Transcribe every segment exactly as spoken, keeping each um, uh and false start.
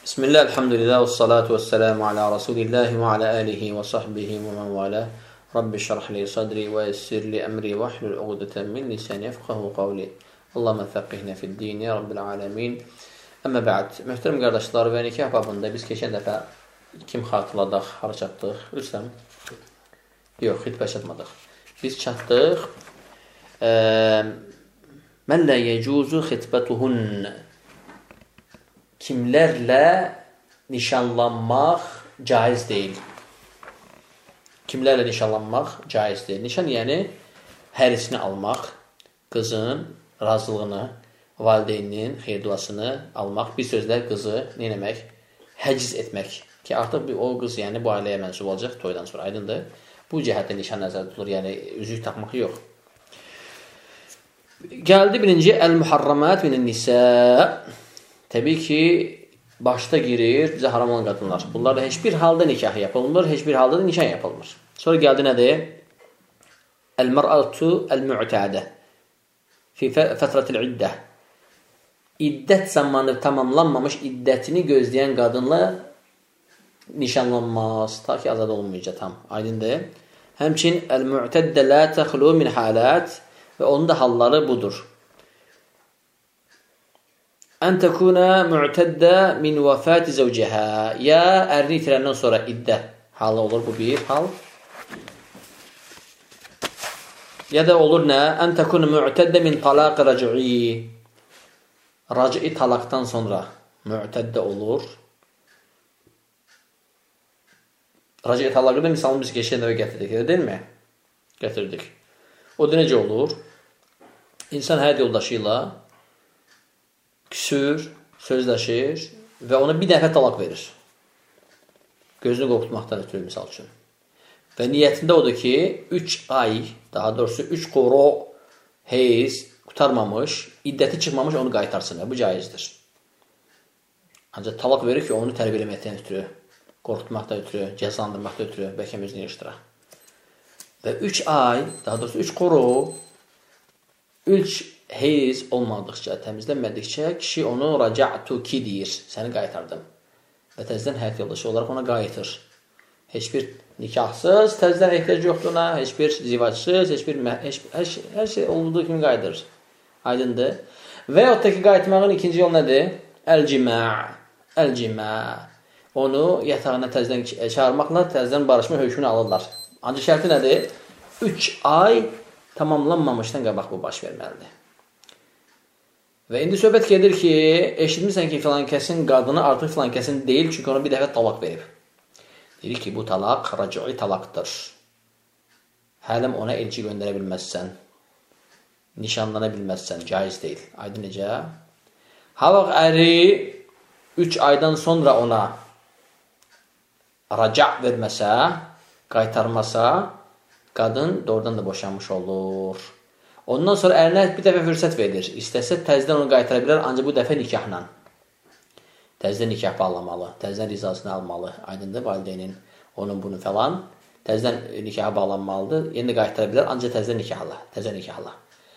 Bismillah, elhamdülillah, və salatu və selamu alə rasulillahi və alə alihi və sahbihi və mən vələ. Rabbi şərhli sadri və yessirli əmri və ahlul uqdətən min lisani yefqahu qavli. Allahümə fəqqihna fid-din, ya Rabbil aləmin. Əmmə bə'd, möhtərəm qardaşlar və nikah babında biz keçən dəfə kim xatırladıq, hara çatdıq? Rüstəm? Yox, xitbə çatmadıq. Biz çatdıq. Mən lə yecuzu xitbətuhun. Kimlərlə nişanlanmaq caiz deyil. Kimlərlə nişanlanmaq caiz deyil. Nişan yəni hərisini almaq, qızın razılığını, valideyninin xeyirduasını almaq, bir sözlə qızı nə etmək? Həciz etmək. Ki artıq o qız yəni bu ailəyə mənsub olacaq toydan sonra, aydındır. Bu cəhətdə nişan nəzərdə tutulur, yəni üzük taxmaq yox. Gəldi birinci əl-muharramat minən-nisə. Təbii ki, başda girir bizə haram olan qadınlar. Bunlarla heç bir halda nikah yapılmır, heç bir halda da nişan yapılmır. Sonra gəldi nədir? Əl-mər'atu əl-mu'tədə fi fətrətil iddə. İddət zamanı tamamlanmamış iddətini gözləyən qadınla nişanlanmaz, ta ki azad olmayacaq tam. Aydındır. Həmçin əl-mu'təddə lə təxlu min halət və onun da halları budur. Ən təkuna mu'təddə min vəfəti zəvcəhə. Ya ərini itirəndən sonra iddə halı olur, bu bir hal. Ya da olur nə? Ən təkuna mu'təddə min talaq rəc'i. Rəc'i talaqdan sonra mu'təddə olur. Rəc'i talaqı da misalını biz keçən dəfə gətirdik, deyil mi? Gətirdik. O da necə olur? İnsan həyat yoldaşı ilə küsür, sözləşir və ona bir dəfə talaq verir. Gözünü qorxutmaqdan ötürü misal üçün. Və niyyətində odur ki, üç ay, daha doğrusu üç qoro heyz qutarmamış, iddəti çıxmamış onu qaytarsın. Bu caizdir. Ancaq talaq verir ki, onu tərbiyə eləməkdən ötürü, qorxutmaqdan ötürü, cəzalandırmaqdan ötürü, bəlkə özünü yığışdıra. Və üç ay, daha doğrusu üç qoro, üç heyz olmadıqca, təmizlənmədikcə kişi onu raca'tu ki deyir, səni qaytardım. Və təzdən həyat yoldaşı olaraq ona qayıtır. Heç bir nikahsız, təzdən ehtiyac yoxdur ona, heç bir zivacsız, heç bir heç, hər, şey, hər şey olduğu kimi qayıdır. Aydındır. Və yaxud da ki, qayıtmağın ikinci yol nədir? Əl-cimə. Əl-cimə. Onu yatağına təzdən çağırmaqla təzdən barışma hökmünü alırlar. Ancaq şərti nədir? üç ay tamamlanmamışdan qabaq bu baş verməlidir. Və indi söhbət gedir ki, eşitmirsən ki, filan kəsin qadını artıq filan kəsin deyil, çünki ona bir dəfə talaq verib. Deyir ki, bu talaq rəc'i talaqdır. Hələm ona elçi göndərə bilməzsən, nişanlana bilməzsən, caiz deyil. Aydın necə? Ha vaxt əri üç aydan sonra ona raca' verməsə, qaytarmasa, qadın doğrudan da boşanmış olur. Ondan sonra ərinə bir dəfə fürsət verilir. İstəsə təzdən onu qaytara bilər, ancaq bu dəfə nikahla. Təzdən nikah bağlamalı, təzdən rizasını almalı. Aydındır, valideynin, onun bunu falan. Təzdən nikaha bağlanmalıdır. Yeni də qaytara bilər, ancaq təzdən nikahla. Təzdən nikahla.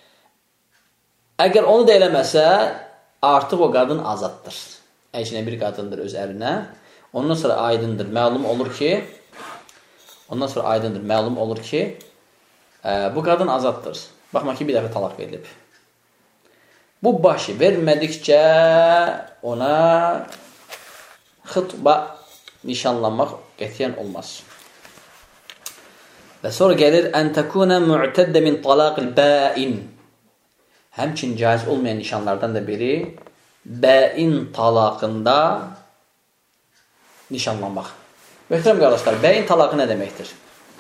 Əgər onu da eləməsə, artıq o qadın azaddır. Əcnəbi bir qadındır öz ərinə. Ondan sonra aydındır, məlum olur ki, ondan sonra aydındır, məlum olur ki, ə, bu qadın azaddır. Baxma ki, bir dəfə talaq verilib. Bu başı vermədikcə ona xıtba nişanlanmaq qətiyyən olmaz. Və sonra gəlir ən təkuna mu'təddə min talaqil bəin. Həmçin caiz olmayan nişanlardan da biri bəin talaqında nişanlanmaq. Möhtərəm qardaşlar, bəyin talaqı nə deməkdir?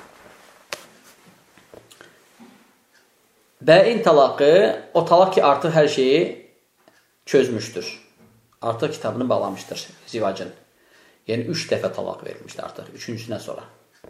Bəin talaqı, o talaq ki, artıq hər şeyi çözmüşdür. Artıq kitabını bağlamışdır zivacın. Yəni, üç dəfə talaq verilmişdir artıq, üçüncüsündən sonra.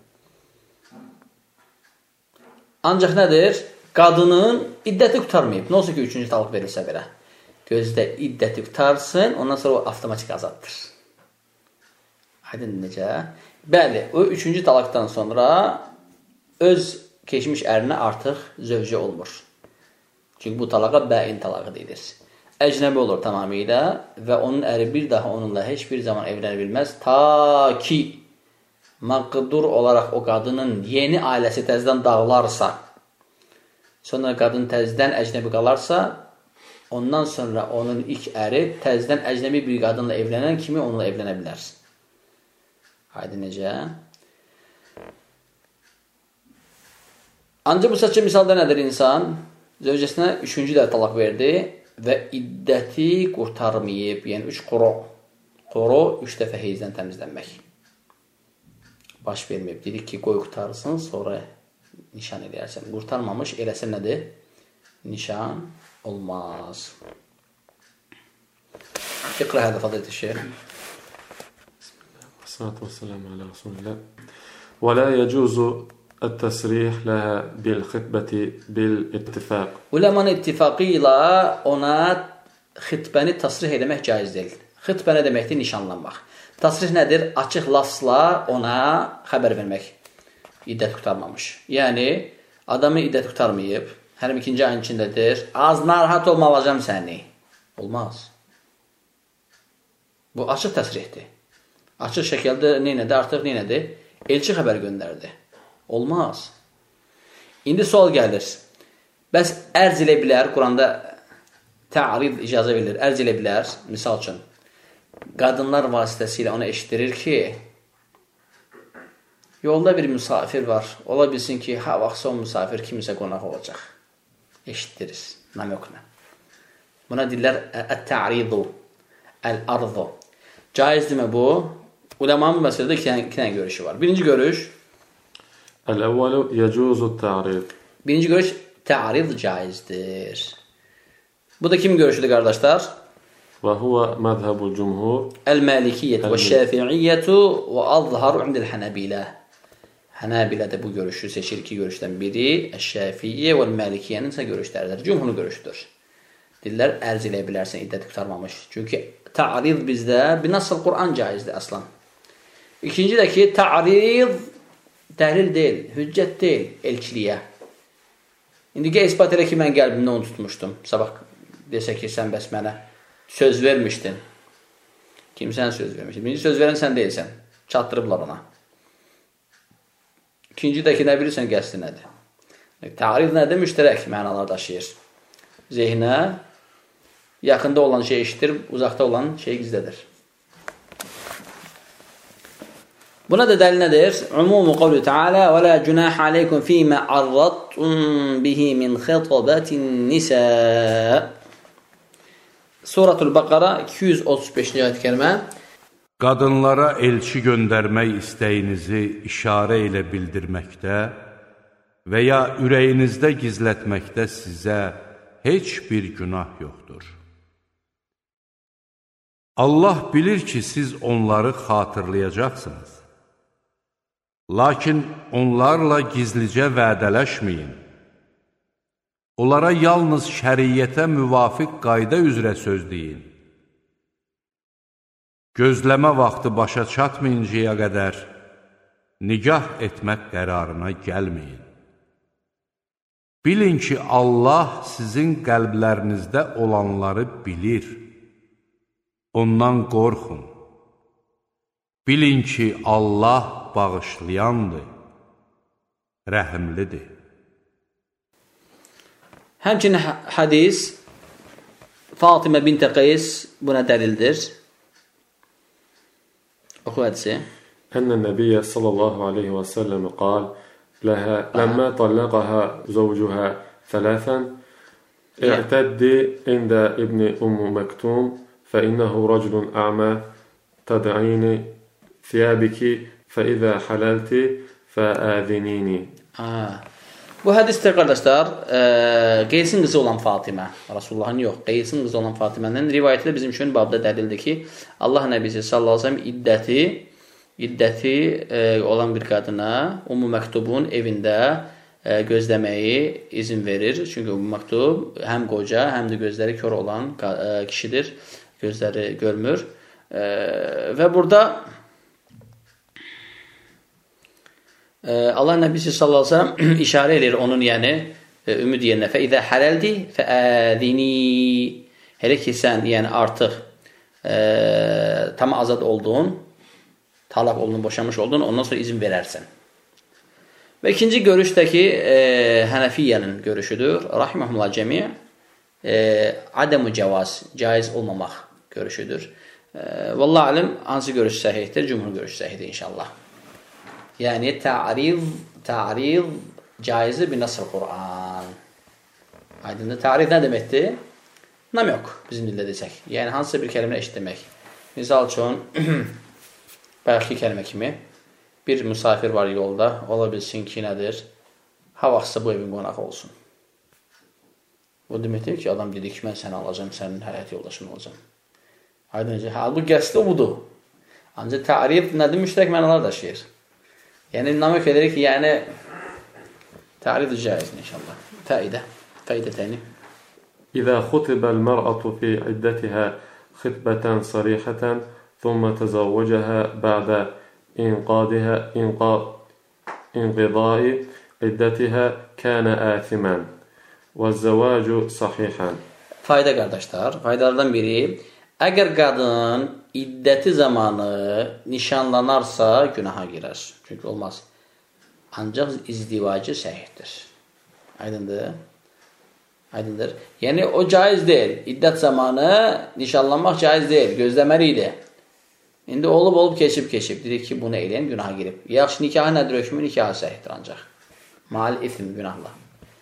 Ancaq nədir? Qadının iddəti qutarmayıb. Nə olsa ki, üçüncü talaq verilsə belə. Gözdə iddəti qutarsın, ondan sonra o avtomatik azaddır. Aydın necə? Bəli, o üçüncü talaqdan sonra öz keçmiş ərinə artıq zövcə olmur. Çünki bu talaqa bəin talağı deyilir. əcnəbi olur tamamilə və onun əri bir daha onunla heç bir zaman evlənə bilməz. Ta ki, məqdur olaraq o qadının yeni ailəsi təzdən dağılarsa, sonra qadın təzdən əcnəbi qalarsa, ondan sonra onun ilk əri təzdən əcnəbi bir qadınla evlənən kimi onunla evlənə bilər. Haydi necə? Ancaq bu saçı misalda nədir insan? Zövcəsinə üçüncü də talaq verdi və iddəti qurtarmayıb, yəni üç qoro, qoro üç dəfə heyzdən təmizlənmək. Baş verməyib. Dedik ki, qoy qurtarsın, sonra nişan eləyərsən. Qurtarmamış, eləsə nədir? Nişan olmaz. İqra hədə fadiləti şeyh. Bismillahirrahmanirrahim. Vəssalamu alə Rasulillah. Və la yecuzu التسريح لها بالخطبة بالاتفاق. Ulemanın ittifaqı ilə ona xitbəni tasrih eləmək caiz deyil. Xitbə nə deməkdir? Nişanlanmaq. Tasrih nədir? Açıq lafzla ona xəbər vermək. İddət qurtarmamış. Yəni, adamı iddət qurtarmayıb, hərim ikinci ayın içindədir, az narahat olma alacam səni. Olmaz. Bu açıq təsrihdir. Açıq şəkildə neynədir? Artıq neynədir? Elçi xəbər göndərdi. Olmaz. İndi sual gəlir. Bəs ərz elə bilər, Quranda tə'rid icazə verilir, ərz elə bilər, misal üçün, qadınlar vasitəsilə ona eşitdirir ki, yolda bir müsafir var, ola bilsin ki, ha vaxtsa o müsafir kimisə qonaq olacaq. Eşitdirir, namöklə. Buna deyirlər, ət-tə'ridu, əl-arzu. Caizdirmi bu? Ulemanın bu məsələdə iki dənə görüşü var. Birinci görüş, El-evvelu yecuzu ta'rid. Birinci görüş ta'rid caizdir. Bu da kimin görüşüdür qardaşlar? Və huve məzhəbul cumhur. El-Malikiyyət və Şəfi'iyyətu və azharu indil Hənəbilə. Hənəbilə də bu görüşü seçir iki görüşdən biri. Şəfi'iyyə və Malikiyyənin isə görüşləridir. Cumhurun görüşüdür. Dillər ərz elə bilərsən iddət qurtarmamış. Çünki ta'rid bizdə binasıl Qur'an caizdir aslan. İkinci də ki, ta'rid təhlil deyil, hüccət deyil elçiliyə. İndi gəl ispat elə ki, mən qəlbimdə onu tutmuşdum. Sabah desə ki, sən bəs mənə söz vermişdin. Kimsən söz vermişdin? Birinci söz verən sən deyilsən. Çatdırıblar ona. İkinci də ki, nə bilirsən, qəsdi nədir? Ta'rid nədir? Müştərək mənalar daşıyır. Zehnə yaxında olan şey eşitir, uzaqda olan şey gizlədir. Buna da dəlil nədir? Umumu qavlu Teala və la cunah aleykum fīmə arradtum bihi min xitabatin nisə. Suratul Baqara iki yüz otuz beşinci ayət-i kərimə. Qadınlara elçi göndərmək istəyinizi işarə ilə bildirməkdə və ya ürəyinizdə gizlətməkdə sizə heç bir günah yoxdur. Allah bilir ki, siz onları xatırlayacaqsınız. Lakin onlarla gizlicə vədələşməyin. Onlara yalnız şəriyyətə müvafiq qayda üzrə söz deyin. Gözləmə vaxtı başa çatmayıncaya qədər nikah etmək qərarına gəlməyin. Bilin ki, Allah sizin qəlblərinizdə olanları bilir. Ondan qorxun. Bilin ki, Allah bağışlayandır, rəhimlidir. Həmçinin hədis Fatimə bint Qays buna dəlildir. Oxu hədisi. Ənnən Nəbiyyə sallallahu aleyhi və səlləm qal ləhə ləmmə tallaqəhə zəvcuhə thələtən i'təddi ində ibni Ummu Məktum fə innəhu raclun a'mə təd'ini thiyabiki فَإِذَا حَلَلْتِ فَآذِنِينِ. Bu hədisdə qardaşlar, e, Qeysin qızı olan Fatimə, Rasulullahın yox, Qeysin qızı olan Fatimənin rivayəti də bizim üçün babda dəlildir ki, Allah Nəbisi sallallahu əleyhi və səlləm iddəti, iddəti e, olan bir qadına Ummu Məktubun evində e, gözləməyi izin verir. Çünki Ummu Məktub həm qoca, həm də gözləri kör olan e, kişidir, gözləri görmür. E, və burada Allah Nəbisi sallallahu əleyhi və səlləm işarə edir onun, yəni ümid yerinə. Fə izə haləldi fəəzini. Hele ki sən yəni artıq e, tam azad olduğun, talaq olduğun, boşanmış olduğun, ondan sonra izin verərsən. Və ikinci görüş də ki, e, Hənəfiyyənin görüşüdür. Rahiməhumullah cəmi e, adəmu cavaz, caiz olmamaq görüşüdür. E, Vallahi alim, hansı görüş səhihdir? Cümhur görüş səhihdir inşallah. Yəni, ta'riz, ta'riz caizi bir nasr Qur'an. Aydındır. Ta'riz nə deməkdir? Nam yox, bizim dildə desək. Yəni, hansısa bir kəlməni eşitmək. Misal üçün, bayaqki kəlmə kimi, bir müsafir var yolda, ola bilsin ki, nədir? Ha vaxtsa bu evin qonağı olsun. O deməkdir ki, adam dedi ki, mən səni alacam, sənin həyat yoldaşın olacam. Aydın, halbuki qəsdi budur. Ancaq ta'rif nədir? Müştərək mənalar daşıyır. Yəni, namək edirik ki, yəni, ta'rif caizdir inşallah. Faidə, faidə təni. إذا خطب المرأة في عدتها خطبة صريحة ثم تزوجها بعد إنقاذها انقضاء عدتها كان آثما والزواج صحيحا. Fayda qardaşlar, faydalardan biri, əgər qadın iddəti zamanı nişanlanarsa günaha girər. Çünki olmaz. Ancaq izdivacı səhihdir. Aydındır. Aydındır. Yəni o caiz deyil. İddət zamanı nişanlanmaq caiz deyil. Gözləməliydi. İndi olub olub keçib keçib. Dedik ki, bunu eləyən günaha girib. Yaxşı nikahı nədir hökmü? Nikahı səhihdir ancaq. Mal ifm günahla.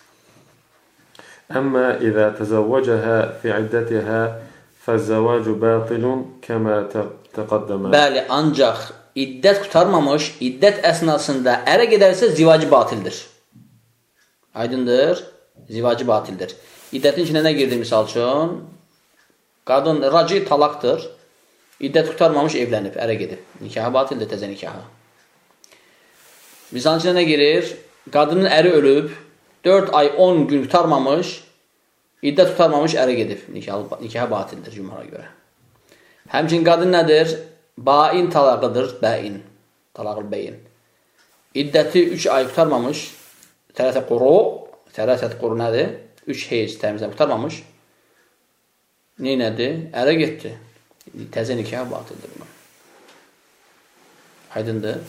أما إذا تزوجها في عدتها فالزواج باطل كما تقدم. Bəli, ancaq iddət qutarmamış, iddət əsnasında ərə gedərsə zivacı batildir. Aydındır. Zivacı batildir. İddətin içində nə girdi misal üçün? Qadın raci talaqdır. İddət qutarmamış evlənib, ərə gedib. Nikahı batildir, təzə nikahı. Misal içində nə girir? Qadının əri ölüb, dörd ay on gün qutarmamış, iddət tutarmamış ərə gedib. Nikahı, nikahı batildir cümhura görə. Həmçin qadın nədir? Bain talaqıdır. Bəin. Talaqıl bəyin. İddəti üç ay qutarmamış, tərətə quru, tərətət quru nədir? üç heyz təmizdən qutarmamış. Ne nədir? Ərə getdi. Təzə nikahı batildir buna. Aydındır.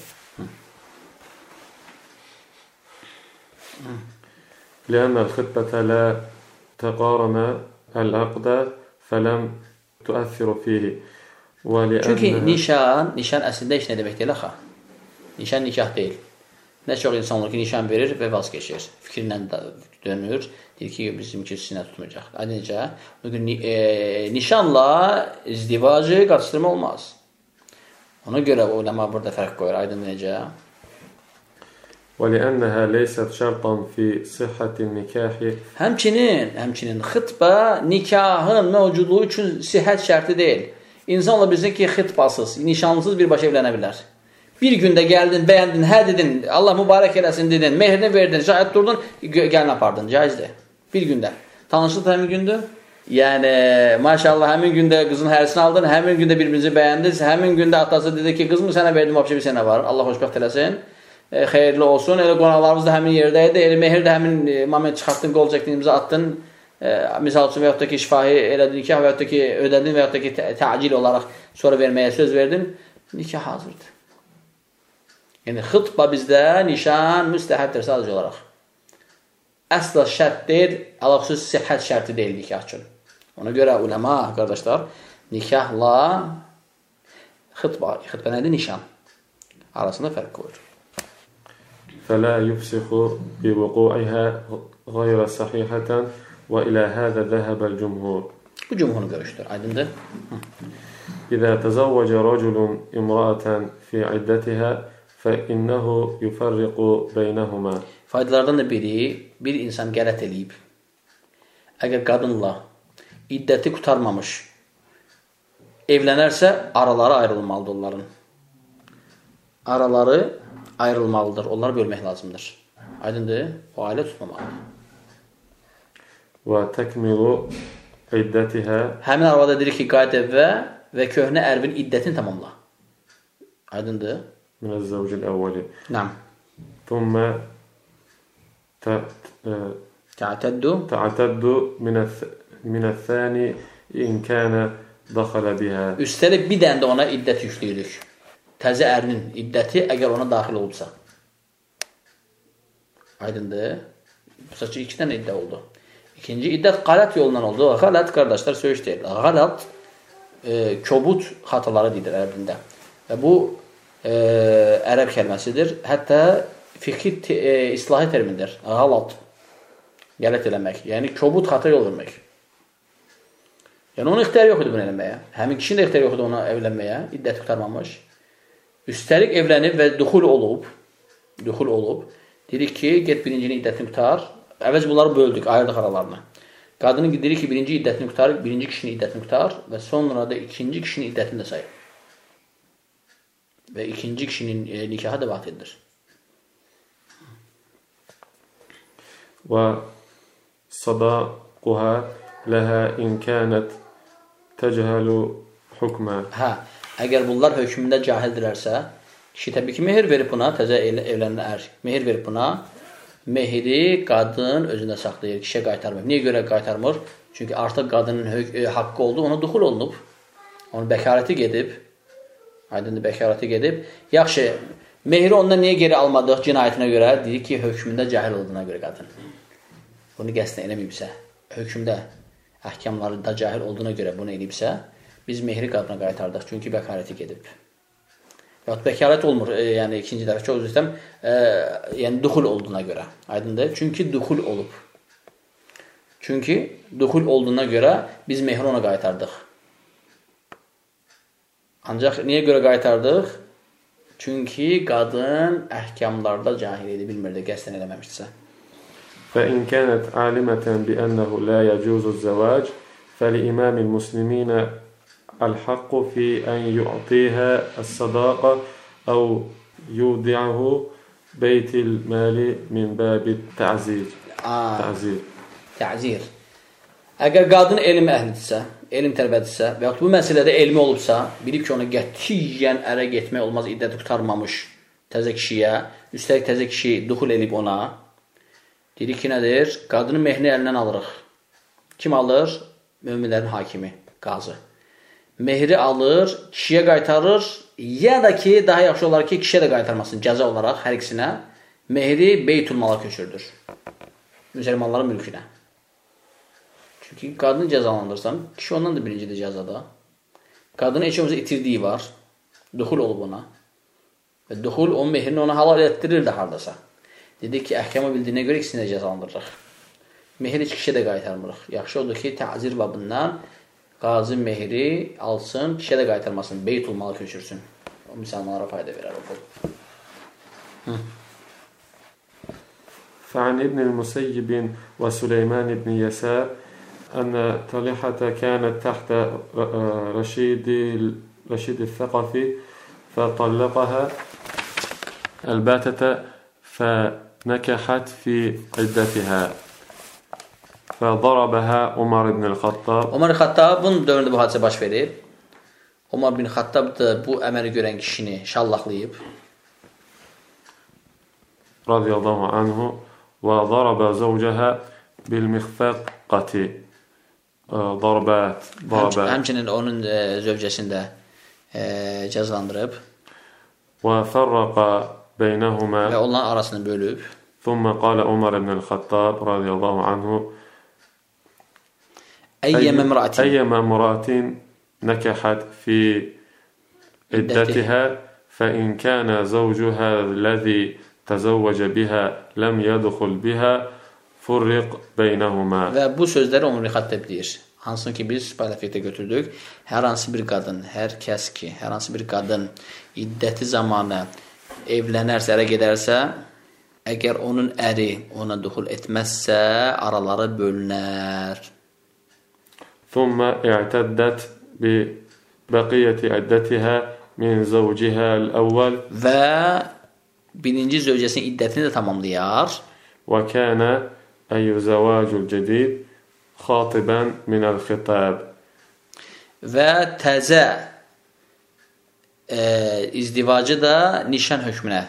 لأن الخطبة لا تقارن العقد فلم تؤثر فيه. Çünki nişan, nişan əslində heç nə demək deyil axı. Nişan nikah deyil. Nə çox insan olur ki, nişan verir və vaz keçir. Fikirlə dönür. Deyir ki, bizimki sinə tutmayacaq. Necə? E, nişanla izdivacı qatışdırma olmaz. Ona görə ulema burada fərq qoyur. Aydın necə? وَلِأَنَّهَا لَيْسَتْ شَرْطًا فِي صِحَّةِ النِّكَاحِ. Həmçinin, həmçinin xıtbə nikahın mövcudluğu üçün sihhət şərti deyil. İnsan ola bilsin ki, xıtbasız, nişanlısız birbaşa evlənə bilər. Bir gündə gəldin, bəyəndin, hə dedin, Allah mübarək eləsin dedin, mehrini verdin, şahid durdun, gəlin apardın, caizdir. Bir gündə. Tanışlıq həmin gündür. Yəni, maşallah, həmin gündə qızın hərisini aldın, həmin gündə bir-birinizi bəyəndiniz, həmin gündə atası dedi ki, qızımı sənə verdim, vəbşə bir sənə var, Allah xoşbəxt eləsin. E, xeyirli olsun, elə qonaqlarımız da həmin yerdəydi, elə mehir də həmin e, moment çıxartdın, qol çəkdin, imza attın, e, misal üçün və yaxud da ki, şifahi elədin nikah və yaxud da ki, ödədin və yaxud da ki, təcil olaraq sonra verməyə söz verdin, nikah hazırdır. Yəni, xıtba bizdə nişan müstəhəddir sadəcə olaraq. Əsla şərt deyil, əlaqsız sihhət şərti deyil nikah üçün. Ona görə ulema, qardaşlar, nikahla xıtba, xıtba nədir? Nişan arasında fərq qoyur. فلا يفسخ بوقوعها غير صحيحة وإلى هذا ذهب الجمهور. Bu cumhurun görüştür. Aydındır. إذا تزوج رجل امرأة في عدتها فإنه يفرق بينهما. Faydalardan da biri, bir insan qələt eləyib. Əgər qadınla iddəti qutarmamış evlənərsə, araları ayrılmalıdır onların. Araları ayrılmalıdır. Onları bölmək lazımdır. Aydındır? O ailə tutmamalıdır. وَتَكْمِلُ عِدَّتِهَا. Həmin arvada dedik ki, qayıt evə və köhnə ərvin iddətini tamamla. Aydındır? مِنَ الزَّوْجِ الْأَوَّلِ. Nam. ثُمَّ تَعْتَدُّ تَعْتَدُّ مِنَ الثَّانِ إن كان دخل بها. Üstəlik bir dənə də ona iddət yükləyirik. Təzə ərinin iddəti əgər ona daxil olubsa. Aydındır. Bu sefer iki tane iddia oldu. İkinci iddet galat yolundan oldu. Galat kardeşler söğüş değil. Galat e, kobut hataları dedir Ərəbində. Ve bu e, Ərəb kelimesidir. Hatta fikri e, islahi termindir. Galat. Galat eləmək. Yani kobut hata yol vermək. Yani onun ixtiyarı yox idi bunu eləməyə. Həmin kişinin də ixtiyarı yox idi ona evlənməyə. İddət qurtarmamış. Üstəlik evlənib və duxul olub. Duxul olub. Dedik ki, get birincinin iddətini qutar. Əvvəz bunları böldük, ayırdıq aralarını. Qadının dedik ki, birinci iddətini qutar, birinci kişinin iddətini qutar və sonra da ikinci kişinin iddətini də sayır. Və ikinci kişinin e, nikahı da vaxtidir. Və sadaquha laha in kanat tejhalu hukma. Hə, əgər bunlar hökmündə cahildirlərsə, kişi təbii ki, mehir verib buna, təzə evlənən ər, mehir verib buna, mehiri qadın özündə saxlayır, kişiyə qaytarmır. Niyə görə qaytarmır? Çünki artıq qadının haqqı oldu, ona duxul olunub, onun bəkarəti gedib, aydındır, bəkarəti gedib. Yaxşı, mehiri ondan niyə geri almadıq cinayətinə görə? Deyir ki, hökmündə cahil olduğuna görə qadın. Bunu qəsdən eləməyibsə, hökmdə, əhkamlarında cahil olduğuna görə bunu eləyibsə, biz mehiri qadına qaytardıq, çünki bəkarəti gedib. Yaxud bəkarət olmur, e, yəni ikinci tərəf çox üzr istəyirəm, e, yəni duxul olduğuna görə. Aydındır? Çünki duxul olub. Çünki duxul olduğuna görə biz mehri ona qaytardıq. Ancaq niyə görə qaytardıq? Çünki qadın əhkamlarda cahil idi, bilmirdi, qəsdən eləməmişdirsə. فإن كانت عالمة بأنه لا يجوز الزواج فلإمام المسلمين الحق في أن يعطيها الصداقة أو يودعه بيت المال من باب التعزير. تعزير. Təzir. Əgər qadın elm əhlidirsə, elm tələbədirsə və yaxud bu məsələdə elmi olubsa, bilib ki, ona qətiyyən ərə getmək olmaz, iddəti qurtarmamış təzə kişiyə, üstəlik təzə kişi duxul elib ona, dedik ki, nədir? Qadının mehrini əlindən alırıq. Kim alır? Möminlərin hakimi, qazı. Mehri alır, kişiyə qaytarır, ya da ki, daha yaxşı olar ki, kişiyə də qaytarmasın, cəza olaraq hər ikisinə. Mehri beytulmala köçürdür. Müsəlmanların mülkünə. Çünki qadını cəzalandırsan, kişi ondan da birincidir cəzada. Qadının heç olmasa itirdiyi var. Duxul olub ona. Və duxul onun mehrini ona halal etdirir də hardasa. Dedik ki, əhkamı bildiyinə görə ikisini də cəzalandırırıq. Mehri heç kişiyə də qaytarmırıq. Yaxşı odur ki, təzir babından qazı mehri alsın, kişiyə də qaytarmasın, beytulmala köçürsün. O müsəlmanlara fayda verər o pul. فعن ابن المسيب وسليمان بن يسار أن طلحة كانت تحت رشيد رشيد الثقفي فطلقها الباتة فنكحت في عدتها فضربها عمر بن الخطاب. Ömər Xattabın dövründə bu hadisə baş verir. Ömər bin Xattab da bu əməli görən kişini şallaqlayıb. Radiyallahu anhu və daraba zawjaha bil mikhfaqati. Darbat, darbat. Həmçinin onun e, zövcəsində e, cəzalandırıb və farraqa beynəhuma və onların arasını bölüb. Thumma qala Umar ibn al-Khattab radiyallahu anhu Əyyəmə mratin Əyyəmə mratin nəkəxət fi iddətihə fəin kənə zawcuhə ləzi təzəvvəcə bihə ləm yədxul bihə furriq beynəhuma. Və bu sözləri Ömər bin Xattab deyir. Hansını ki biz paylaşıqda götürdük. Hər hansı bir qadın, hər kəs ki, hər hansı bir qadın iddəti zamanı evlənərsə, ərə gedərsə, əgər onun əri ona duxul etməzsə, araları bölünər. ثم اعتدت ببقية عدتها من زوجها الأول və birinci zövcəsinin iddətini də tamamlayar. وكان أي زواج الجديد خاطبا من الخطاب və təzə e, izdivacı da nişan hökmünə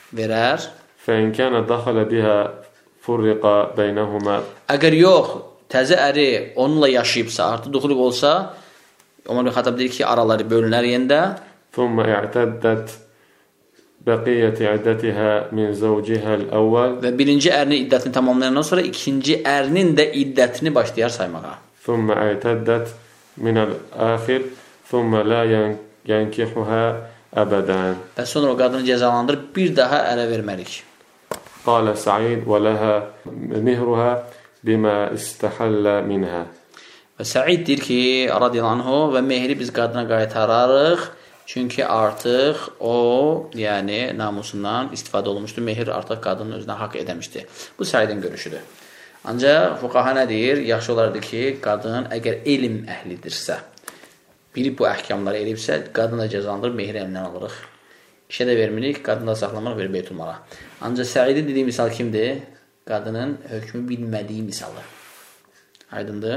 verər. فإن كان دخل بها فرق بينهما. Əgər yox, təzə əri onunla yaşayıbsa, artıq duxul olsa, Ömər bin Xattab deyir ki, araları bölünər yəndə. ثم اعتدت بقية عدتها من زوجها الأول. Və birinci ərinin iddətini tamamlayandan sonra ikinci ərinin də iddətini başlayar saymağa. ثم اعتدت من الآخر ثم لا ينكحها أبدا. Və sonra o qadını cəzalandırıb bir daha ərə verməlik. قال سعيد ولها مهرها بما استحل منها. Və Səid deyir ki, radiyallahu anhu, və mehri biz qadına qaytararıq. Çünki artıq o, yəni namusundan istifadə olunmuşdur. Mehir artıq qadının özünə haqq edəmişdir. Bu Səidin görüşüdür. Ancaq fuqaha nə deyir? Yaxşı olardı ki, qadın əgər elm əhlidirsə, biri bu əhkamları elibsə, qadın da cəzalandırıb mehri əlindən alırıq. İşə də vermirik, qadını da saxlamaq verir beytulmala. Ancaq Səidin dediyi misal kimdir? Qadının hökmü bilmədiyi misalı. Aydındır?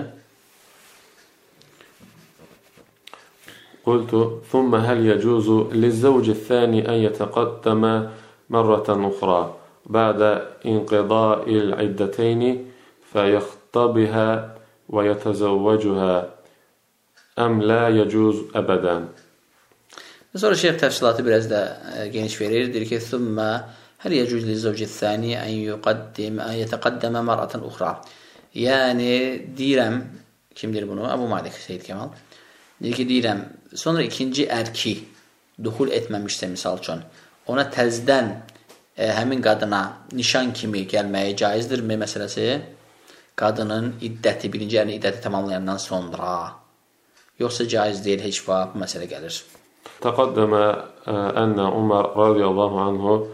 قلت ثم هل يجوز للزوج الثاني أن يتقدم مرة أخرى بعد انقضاء العدتين فيخطبها ويتزوجها أم لا يجوز أبدا. Sonra şeyh təfsilatı biraz da geniş verir. Deyir ki, ثم هل يجوز للزوج الثاني أن يقدم أن يتقدم مرة أخرى. Yəni deyirəm, kim deyir bunu? Əbu Malik Seyyid Kemal. Deyir ki, deyirəm, sonra ikinci ərki duxul etməmişsə, misal üçün, ona təzdən e, həmin qadına nişan kimi gəlməyə caizdirmi məsələsi? Qadının iddəti, birinci ərin iddəti tamamlayandan sonra. Yoxsa caiz deyil, heç vaxt bu məsələ gəlir. تقدم أن عمر رضي الله عنه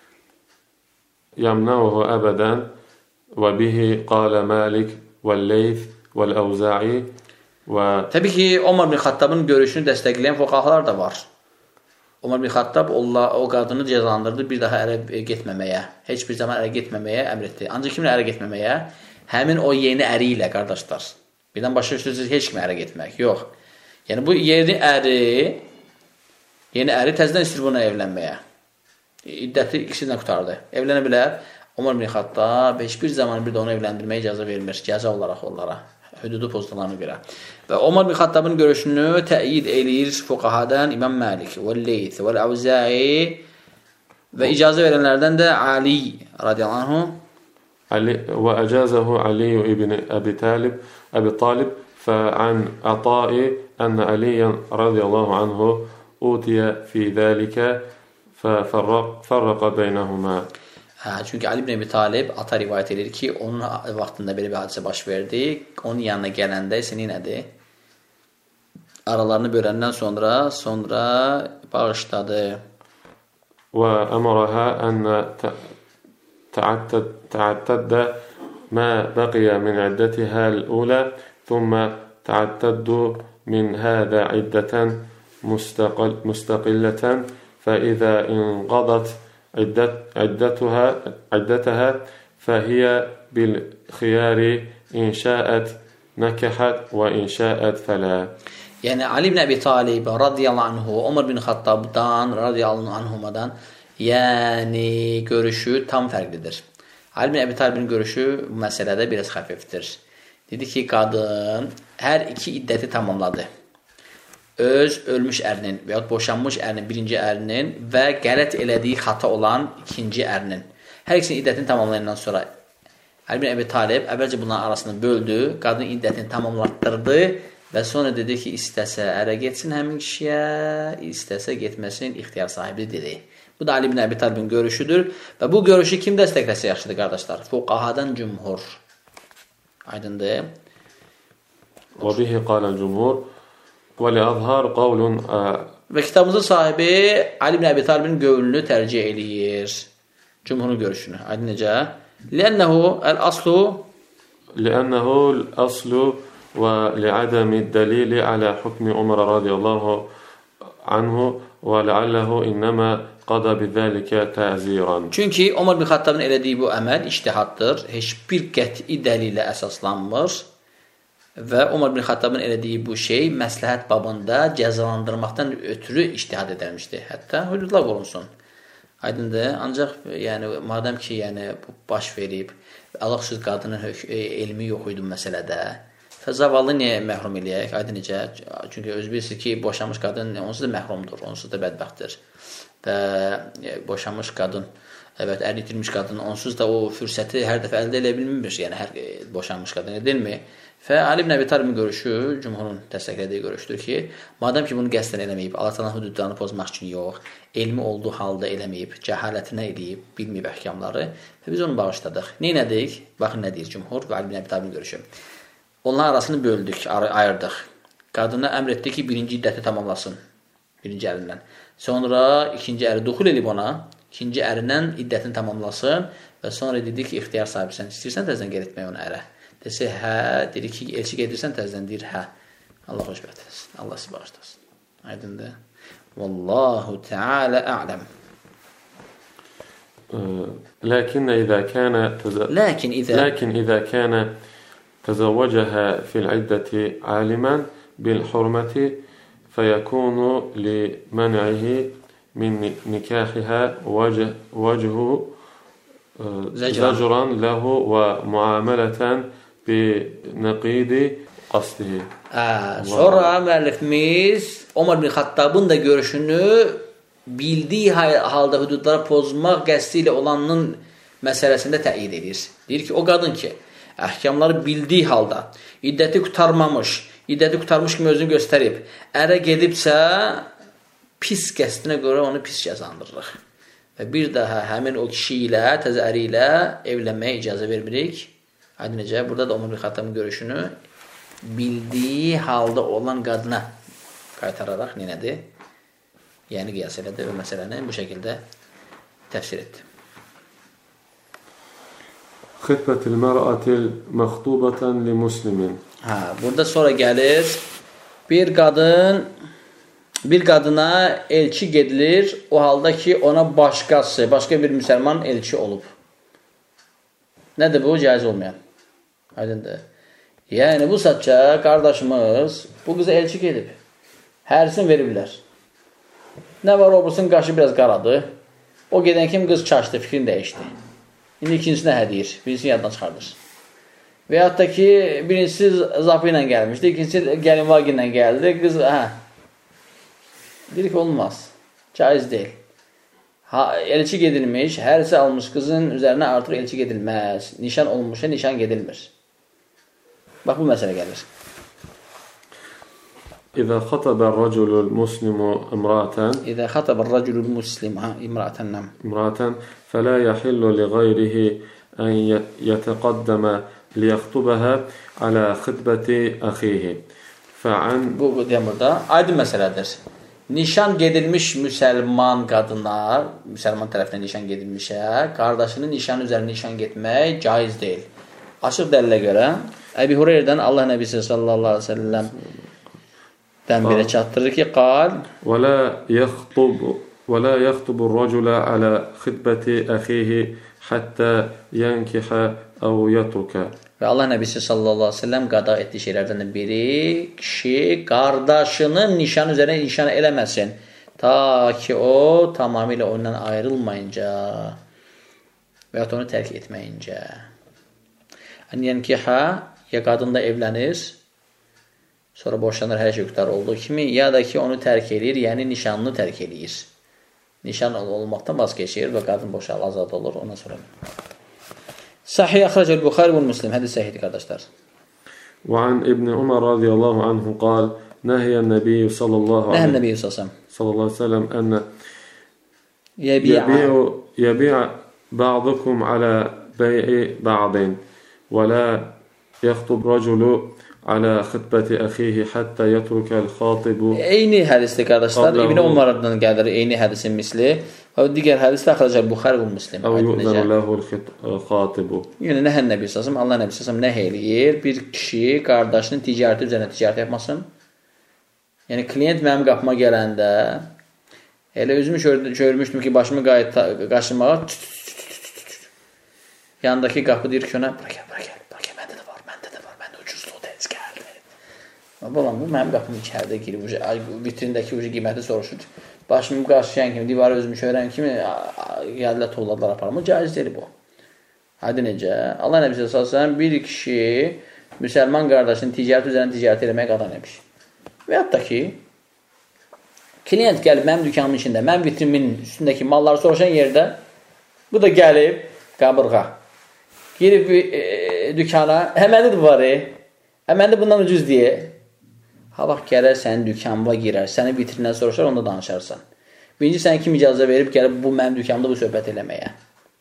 يمنعه أبدا وبه قال مالك والليث والأوزاعي. Və... Təbii ki, Ömər bin Xattabın görüşünü dəstəkləyən fuqahalar da var. Ömər bin Xattab o qadını cəzalandırdı bir daha ərə getməməyə, heç bir zaman ərə getməməyə əmr etdi. Ancaq kimlə ərə getməməyə? Həmin o yeni əri ilə, qardaşlar. Birdən başa düşürsünüz, heç kimə ərə getmək, yox. Yəni bu yeni əri, yeni əri təzədən istəyir buna evlənməyə. İddəti ikisindən qutardı. Evlənə bilər. Ömər bin Xattab heç bir zaman bir də onu evləndirməyə icazə vermir, cəza olaraq onlara. Hüdudu pozduqlarına görə. Və Ömər bin Xattabın görüşünü təyid eləyir fuqahadan İmam Malik, Vəl-Leyth, Vəl-Əvzai və icazə verənlərdən də Ali radiyallahu anhu. Ali və əcazahu Ali ibn Əbi Talib, Əbi Talib fə'an Ətai ən Aliyyən radiyallahu anhu utiyə fi zəlikə fərrəqə beynəhumə. Hə, çünki Ali ibn Əbi Talib ata rivayət edir ki, onun vaxtında belə bir hadisə baş verdi. Onun yanına gələndə isə nədir? Aralarını böləndən sonra, sonra bağışladı. Və əmrəhə ənə təəttəddə mə bəqiyə min iddətihə l-ulə thumma təəttəddu min hədə iddətən müstəqillətən fəizə inqadat عدتها عدتها فهي بالخيار إن شاءت نكحت وإن شاءت فلا. Yəni Ali ibn Əbi Talib radiyallahu anhu, Ömər bin Xattabdan radiyallahu anhumadan yəni görüşü tam fərqlidir. Ali ibn Əbi Talibin görüşü bu məsələdə biraz xəfifdir. Dedi ki, qadın hər iki iddəti tamamladı. Öz ölmüş ərinin və ya boşanmış ərinin, birinci ərinin və qələt elədiyi xata olan ikinci ərinin. Hər ikisinin iddətini tamamlayandan sonra Ali ibn Əbi Talib əvvəlcə bunların arasını böldü, qadının iddətini tamamlatdırdı və sonra dedi ki, istəsə ərə getsin həmin kişiyə, istəsə getməsin, ixtiyar sahibi dedi. Bu da Ali ibn Əbi Talibin görüşüdür və bu görüşü kim dəstəkləsə yaxşıdır, qardaşlar? Fuqahadan cümhur. Aydındır. Və bihi qalən cümhur. وَلِأَظْهَارُ قَوْلٌ. Və kitabımızın sahibi Ali ibn Əbi Talibin qövlünü tərcih eləyir. Cümhurun görüşünü. Aydın necə? لِأَنَّهُ الْأَصْلُ لِأَنَّهُ الْأَصْلُ وَلِعَدَمِ الدَّلِيلِ عَلَى حُكْمِ عُمَرَ رَضِيَ اللَّهُ عَنْهُ وَلَعَلَّهُ إِنَّمَا قَضَى بِذَلِكَ تَعْزِيرًا. Çünki Ömər bin Xattabın elədiyi bu əməl ictihaddır. Heç bir qəti dəlillə əsaslanmır. Və Ömər bin Xattabın elədiyi bu şey məsləhət babında cəzalandırmaqdan ötürü ictihad edilmişdir. Hətta hüdudlar qorunsun. Aydındır. Ancaq yəni madam ki, yəni bu baş verib, alıqsız qadının elmi yox idi məsələdə. Zavallı niyə məhrum eləyək? Aydın necə? Çünki özü bilirsiniz ki, boşanmış qadın onsuz da məhrumdur, onsuz da bədbəxtdir. Və boşanmış qadın, evet, ər itirmiş qadın onsuz da o fürsəti hər dəfə əldə edə bilmir, yəni hər boşanmış qadın, deyilmi? Və Ali ibn Əbi Talibin görüşü, cümhurun dəstəklədiyi görüşdür ki, madəm ki bunu qəsdən eləməyib, Allah Təala hüdudlarını pozmaq üçün yox, elmi olduğu halda eləməyib, cəhalətinə eləyib, bilməyib əhkamları və biz onu bağışladıq. Neynədik? Baxın nə deyir cümhur və Ali ibn Əbi Talibin görüşü. Onların arasını böldük, ayırdıq. Qadına əmr etdi ki, birinci iddəti tamamlasın, birinci ərindən. Sonra ikinci əri duxul edib ona, ikinci ərindən iddətini tamamlasın və sonra dedi ki, ixtiyar sahibisən, istəyirsən təzdən geri etmək onu ərə. Desə, hə, dedi ki, elçi gedirsən təzdən deyir, hə. Allah xoşbət eləsin, Allah sizi bağışlasın. Aydındır. Vallahu Teala a'lem. لكن إذا كان تز... لكن إذا لكن إذا كان تزوجها في العدة عالما بالحرمة فيكون لمنعه من نكاحها وجه وجه زجرا له ومعاملة بنقيض قصده. Sonra müəllifimiz Ömər ibn Xattabın da görüşünü bildiyi halda hüdudları pozmaq qəsdi ilə olanın məsələsində təyid edir. Deyir ki, o qadın ki, əhkamları bildiyi halda, iddəti qutarmamış, iddəti qutarmış kimi özünü göstərib, ərə gedibsə, pis qəsdinə görə onu pis cəzandırırıq. Və bir daha həmin o kişi ilə, təzə əri ilə evlənməyə icazə vermirik. Aydın necə? Burada da Ömər ibn Xattabın görüşünü bildiyi halda olan qadına qaytararaq nenədir? Yəni qiyas elədi və məsələni bu şəkildə təfsir etdi. Xitbətil mər'atil məxtubətən li muslimin. Hə, burada sonra gəlir bir qadın bir qadına elçi gedilir o halda ki ona başqası, başqa bir müsəlman elçi olub. Nədir bu? Caiz olmayan. Aydındır. Yəni bu saatca qardaşımız bu qıza elçi gedib. Hərisini veriblər. Nə var, obursun qaşı biraz qaradı. O gedən kim qız çaşdı, fikrini dəyişdi. İndi ikincisine hə deyir, birincisini yaddan çıxardır. Və yaxud da ki, birincisi zapı ilə gəlmişdi, ikincisi gəlin vaqi ilə gəldi, qız, hə. Deyir ki, olmaz, caiz deyil. Ha, elçi gedilmiş, hərisi almış qızın üzərinə artıq elçi gedilməz. Nişan olmuşsa nişan gedilmir. Bax, bu məsələ gəlir. İzə xatabər rəculul muslimu imra'atan İzə xatabər rəculul muslim imra'atan nam imra'atan fələ yəhillu li qayrihi ən yətəqaddəmə liyəxtubəhə alə xidbəti əxihi. Fəən Bu, bu deyəm burada, aydın məsələdir. Nişan gedilmiş müsəlman qadınlar, müsəlman tərəfindən nişan gedilmişə, qardaşının nişan üzərində nişan getmək caiz deyil. Açıq dəlilə görə, Əbi Hüreyrədən Allah Nəbisi sallallahu aleyhi ve sellem dən belə çatdırır ki, qal وَلَا يَخْطُبُ وَلَا يَخْطُبُ الرَّجُلَ عَلَى خِطْبَةِ أَخِيهِ حَتَّى يَنْكِحَ أَوْ يَتْرُكَ. Və Allah Nəbisi sallallahu aleyhi ve sellem qada etdiyi şeylərdən biri, kişi qardaşının nişan üzərində nişan eləməsin. Ta ki o tamamilə ondan ayrılmayınca və ya onu tərk etməyincə. Yənkihə, ya qadın da evlənir, sonra boşanır, hər şey qurtar olduğu kimi, ya da ki onu tərk edir, yəni nişanını tərk edir. Nişan olmaqdan vazgeçir və qadın boşal, azad olur, ondan sonra. Sahih əxrəcəl Buxari və Müslim, hədis səhihdir, qardaşlar. Və an İbn Umar radiyallahu anhu qal, nəhiyən nəbiyyə sallallahu Nəhən nəbiyyə sallallahu aleyhi ve sellem ənə yəbi'a yəbi'a ba'dukum alə bey'i ba'din və la yəxtub rəculu alə xitbəti əxihi həttə yətrukəl xatibu. Eyni hədisdir, qardaşlar. İbn Umar'dan gəlir eyni hədisin misli. Və digər hədisdə əxrəcəl Buxari və Müslim. Əv yu'zənu ləhul xatibu. Yəni, nəhən nəbi sallallahu Allah nəbi sallallahu nəh eləyir. Bir kişi qardaşının ticarəti üzərində ticarət yapmasın. Yəni, klient mənim qapıma gələndə elə özümü görmüşdüm ki, başımı qaşımağa yanındakı qapı deyir ki, ona, bura gəl, bura gəl, bura gəl, məndə də var, məndə də var, məndə ucuzluq dəniz gəldi. Balam, bu mənim qapım içəridə girib, vitrindəki qiyməti soruşur. başımı qarşıyan kimi, divarı özümü şöyrən kimi gəldilər, tolladılar, aparmı? Caiz deyil bu. Hadi necə? Allah Nəbisi əsasən bir kişi müsəlman qardaşının ticarət üzərində ticarət eləməyə qadağan etmiş. Və hətta ki, klient gəlib mənim dükanımın içində, mənim vitrinimin üstündəki malları soruşan yerdə, bu da gəlib qabırğa. Girib e, dükana, həmənidir var, həmənidir bundan ucuz deyə. Ha, vaxt gələr sənin dükanına girər, səni vitrindən soruşar, onda danışarsan. Birinci, sən kim icazə verib gəlib bu mənim dükanımda bu söhbət eləməyə.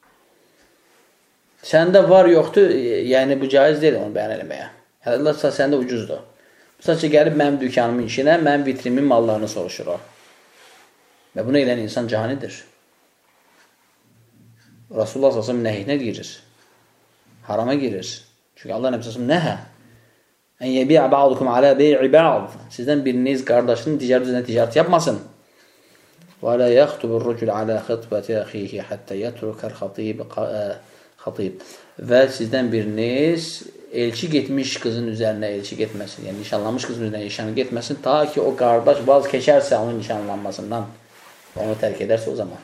Səndə var, yoxdur, yəni bu caiz deyil onu bəyan eləməyə. Allah səndə ucuzdur. Sadəcə gəlib mənim dükanımın içinə, mənim vitrinimin mallarını soruşur o. Və bunu eləyən insan canidir. Rasulullah sallallahu əleyhi və səlləm nəhyinə girir. Harama girir. Çünki Allah Nəbi sallallahu əleyhi və səlləm nəhə. Ən yebi'a ba'dukum ala bey'i ba'd. Sizdən biriniz qardaşının ticarət üzrə ticarət yapmasın. Və la yaxtubur racul ala xitbati axihi hatta yatrukal xatib xatib. Və sizdən biriniz elçi getmiş qızın üzərinə elçi getməsin. Yəni nişanlanmış qızın üzərinə nişanı getməsin ta ki o qardaş vaz keçərsə onun nişanlanmasından. Onu tərk edərsə o zaman.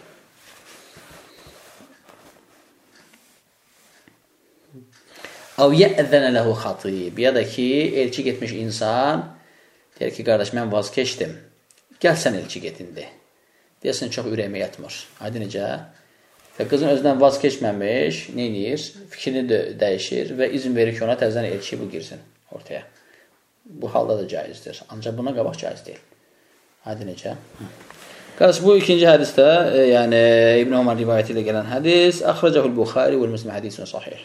Əv yə'zənə ləhu xatib. Ya da ki, elçi getmiş insan deyər ki, qardaş, mən vaz keçdim. Gəl sən elçi getindi. Deyəsən, çox ürəyimə yatmır. Aydın necə? Və qızın özündən vaz keçməmiş, neyinir? Fikrini də dəyişir və izin verir ki, ona təzdən elçi bu girsin ortaya. Bu halda da caizdir. Ancaq buna qabaq caiz deyil. Aydın necə? Qardaş, bu ikinci hədisdə, yəni İbn Ömər rivayəti ilə gələn hədis, əxrəcəhul Buxari və Müslim hədisin sahih.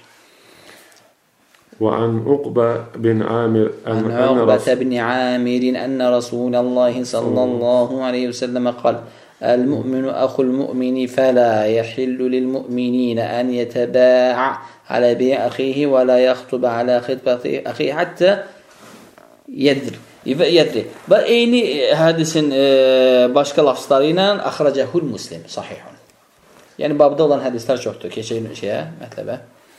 وعن عقبة بن عامر عن عقبة بن عامر أن رسول الله صلى الله عليه وسلم قال المؤمن أخو المؤمن فلا يحل للمؤمنين أن يتباع على بيع أخيه ولا يخطب على خطبة أخيه حتى يدري يدري. Və eyni hədisin e, başqa lafzları ilə əxrəcəhul Müslim sahihun. Yəni babda olan hədislər çoxdur. Keçək şeyə, mətləbə.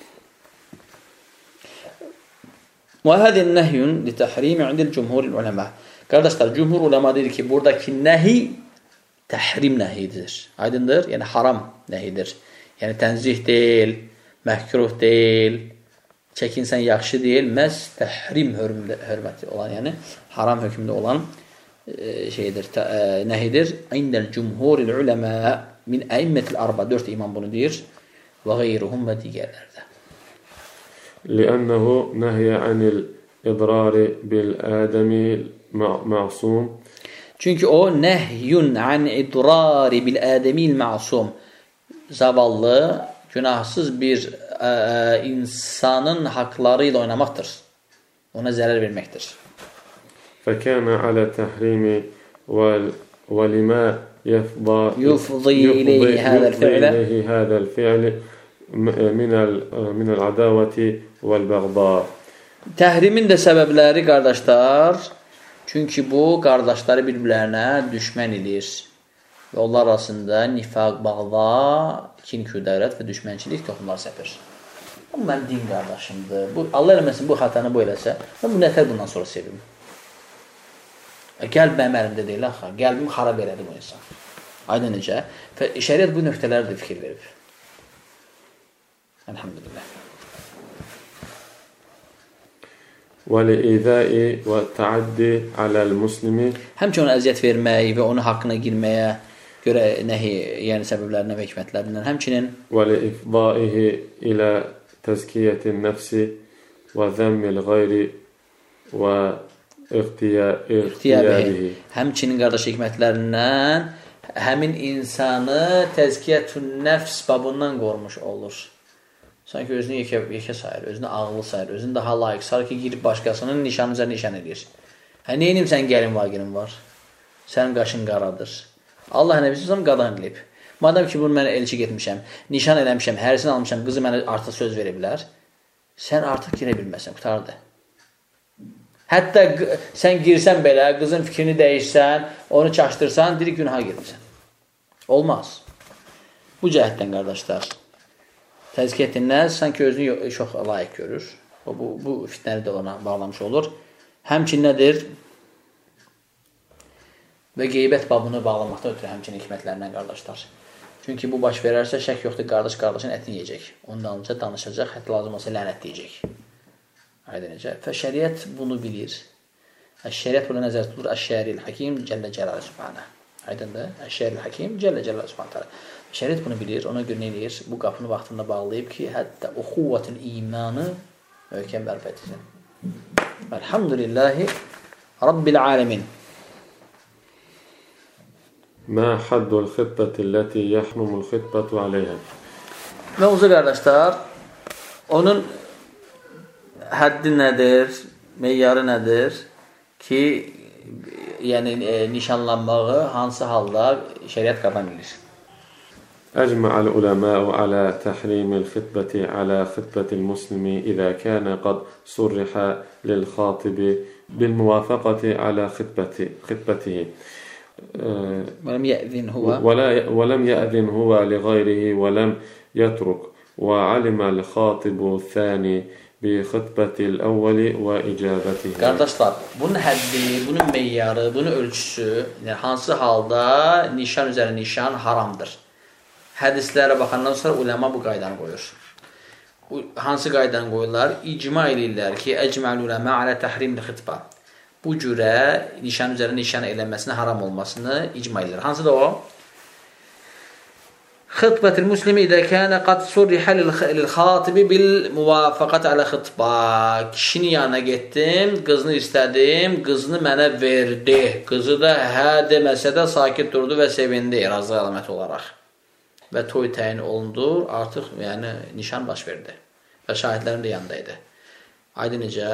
وهذا النهي لتحريم عند الجمهور العلماء. Qardaşlar, cümhur ulema deyir ki, buradakı nəhi təhrim nəhidir. Aydındır? Yəni haram nəhidir. Yəni tənzih deyil, məhkruh deyil, çəkinsən yaxşı deyil, məhz təhrim hörməti olan, yəni haram hökmündə olan e, şeydir, tə, e, nəhidir. İndəl cümhuril uləmə min əimmətil arba, dörd imam bunu deyir və qeyruhum və digərlərdə. لأنه نهي عن الإضرار بالآدمي المعصوم. Çünki o nəhyun an idrari bil ademil ma'sum. Zavallı, günahsız bir ə, ə, insanın haqları ilə oynamaqdır. Ona zərər verməkdir. فكان على تحريم ولما يفضى يفضي إليه هذا الفعل هذا الفعل من من العداوة والبغضاء. Təhrimin də səbəbləri, qardaşlar, çünki bu qardaşları bir-birlərinə düşmən edir. Və onlar arasında nifaq, bağda, kin, küdərət və düşmənçilik toxumlar səpir. Bu mənim din qardaşımdır. Bu, Allah eləməsin, bu xatanı bu eləsə, mən bu nətər bundan sonra sevim. Qəlb mənim əlimdə deyil, axı. Qəlbim xarab elədi bu insan. Aydın necə? Və şəriət bu nöqtələrdə fikir verib. Elhamdülillah. وَلِإِذَاءِ وَالتَّعَدِّ عَلَى الْمُسْلِمِ. Həmçinin ona əziyyət vermək və onun haqqına girməyə görə nəhi, yəni səbəblərindən və hikmətlərindən. Həmçinin وَلِإِفْضَائِهِ إِلَى تَزْكِيَةِ النَّفْسِ وَذَمِّ الْغَيْرِ وَاِغْتِيَابِهِ. Həmçinin qardaş hikmətlərindən həmin insanı təzkiyyətün nəfs babından qormuş olur. Sanki özünü yekə, yekə sayır, özünü ağlı sayır, özünü daha layiq sayır ki, girib başqasının nişanı üzərində nişan edir. Hə, neynim sən gəlin vaginin var? Sənin qaşın qaradır. Allah nəbisi sənə qadan edilib. Madəm ki, bunu mən elçi getmişəm, nişan eləmişəm, hərisini almışam, qızı mənə artıq söz verə bilər, sən artıq girə bilməsən, qutardı. Hətta sən girsən belə, qızın fikrini dəyişsən, onu çaşdırsan, diri günaha girmişsən. Olmaz. Bu cəhətdən, qardaşlar. Təzkiyyətin nəz sanki özünü çox layiq görür. Bu, bu, bu fitnəni də ona bağlamış olur. Həmçin nədir? Və qeybət babını bağlamaqdan ötürü həmçinin hikmətlərindən qardaşlar. Çünki bu baş verərsə şək yoxdur, qardaş qardaşın ətini yeyəcək. Ondan önce danışacaq, hətta lazım olsa lənətləyəcək. Aydın necə? Və şəriət bunu bilir. Şəriət bunu nəzər tutulur. Əş-Şəril Hakim Cəllə Cəlalə Subhanə. Aydındır? Əş-Şəril Hakim Cəllə Cəlalə Subhanə. Şəriət bunu bilir. Ona görə nə eləyir? Bu qapını vaxtında bağlayıb ki, hətta uxuvvətin imanı möhkəm bərpa etsin. Elhamdülillahi Rabbil alemin. ما حد الخطبة التي يحرم الخطبة عليها. Və uzun qardaşlar, onun həddi nədir, meyyarı nədir ki, yəni e, nişanlanmağı hansı halda şəriət qadağan edir? أجمع العلماء على تحريم الخطبة على خطبة المسلم إذا كان قد صرح للخاطب بالموافقة على خطبته خطبته ولم يأذن هو ولا ولم يأذن هو لغيره ولم يترك وعلم الخاطب الثاني بخطبة الأول وإجابته. Qardaşlar, bunun həddi, bunun meyyarı, bunun ölçüsü, yəni hansı halda nişan üzəri nişan haramdır? Hədislərə baxandan sonra ulema bu qaydanı qoyur. Hansı qaydanı qoyurlar? İcma eləyirlər ki, əcməl ulema alə təhrimli xitbə. Bu cürə nişan üzəri nişan eləməsini haram olmasını icma eləyirlər. Hansı da o? Xitbətil muslimi idə kənə qad surrihə lil-xatibi bil-muvafəqət alə xitbə. Kişinin yanına getdim, qızını istədim, qızını mənə verdi. Qızı da hə deməsə də sakit durdu və sevindi, razı əlaməti olaraq. Və toy təyin olundur, artıq yəni nişan baş verdi. Və şahidlərim də yanındaydı. Aydın necə?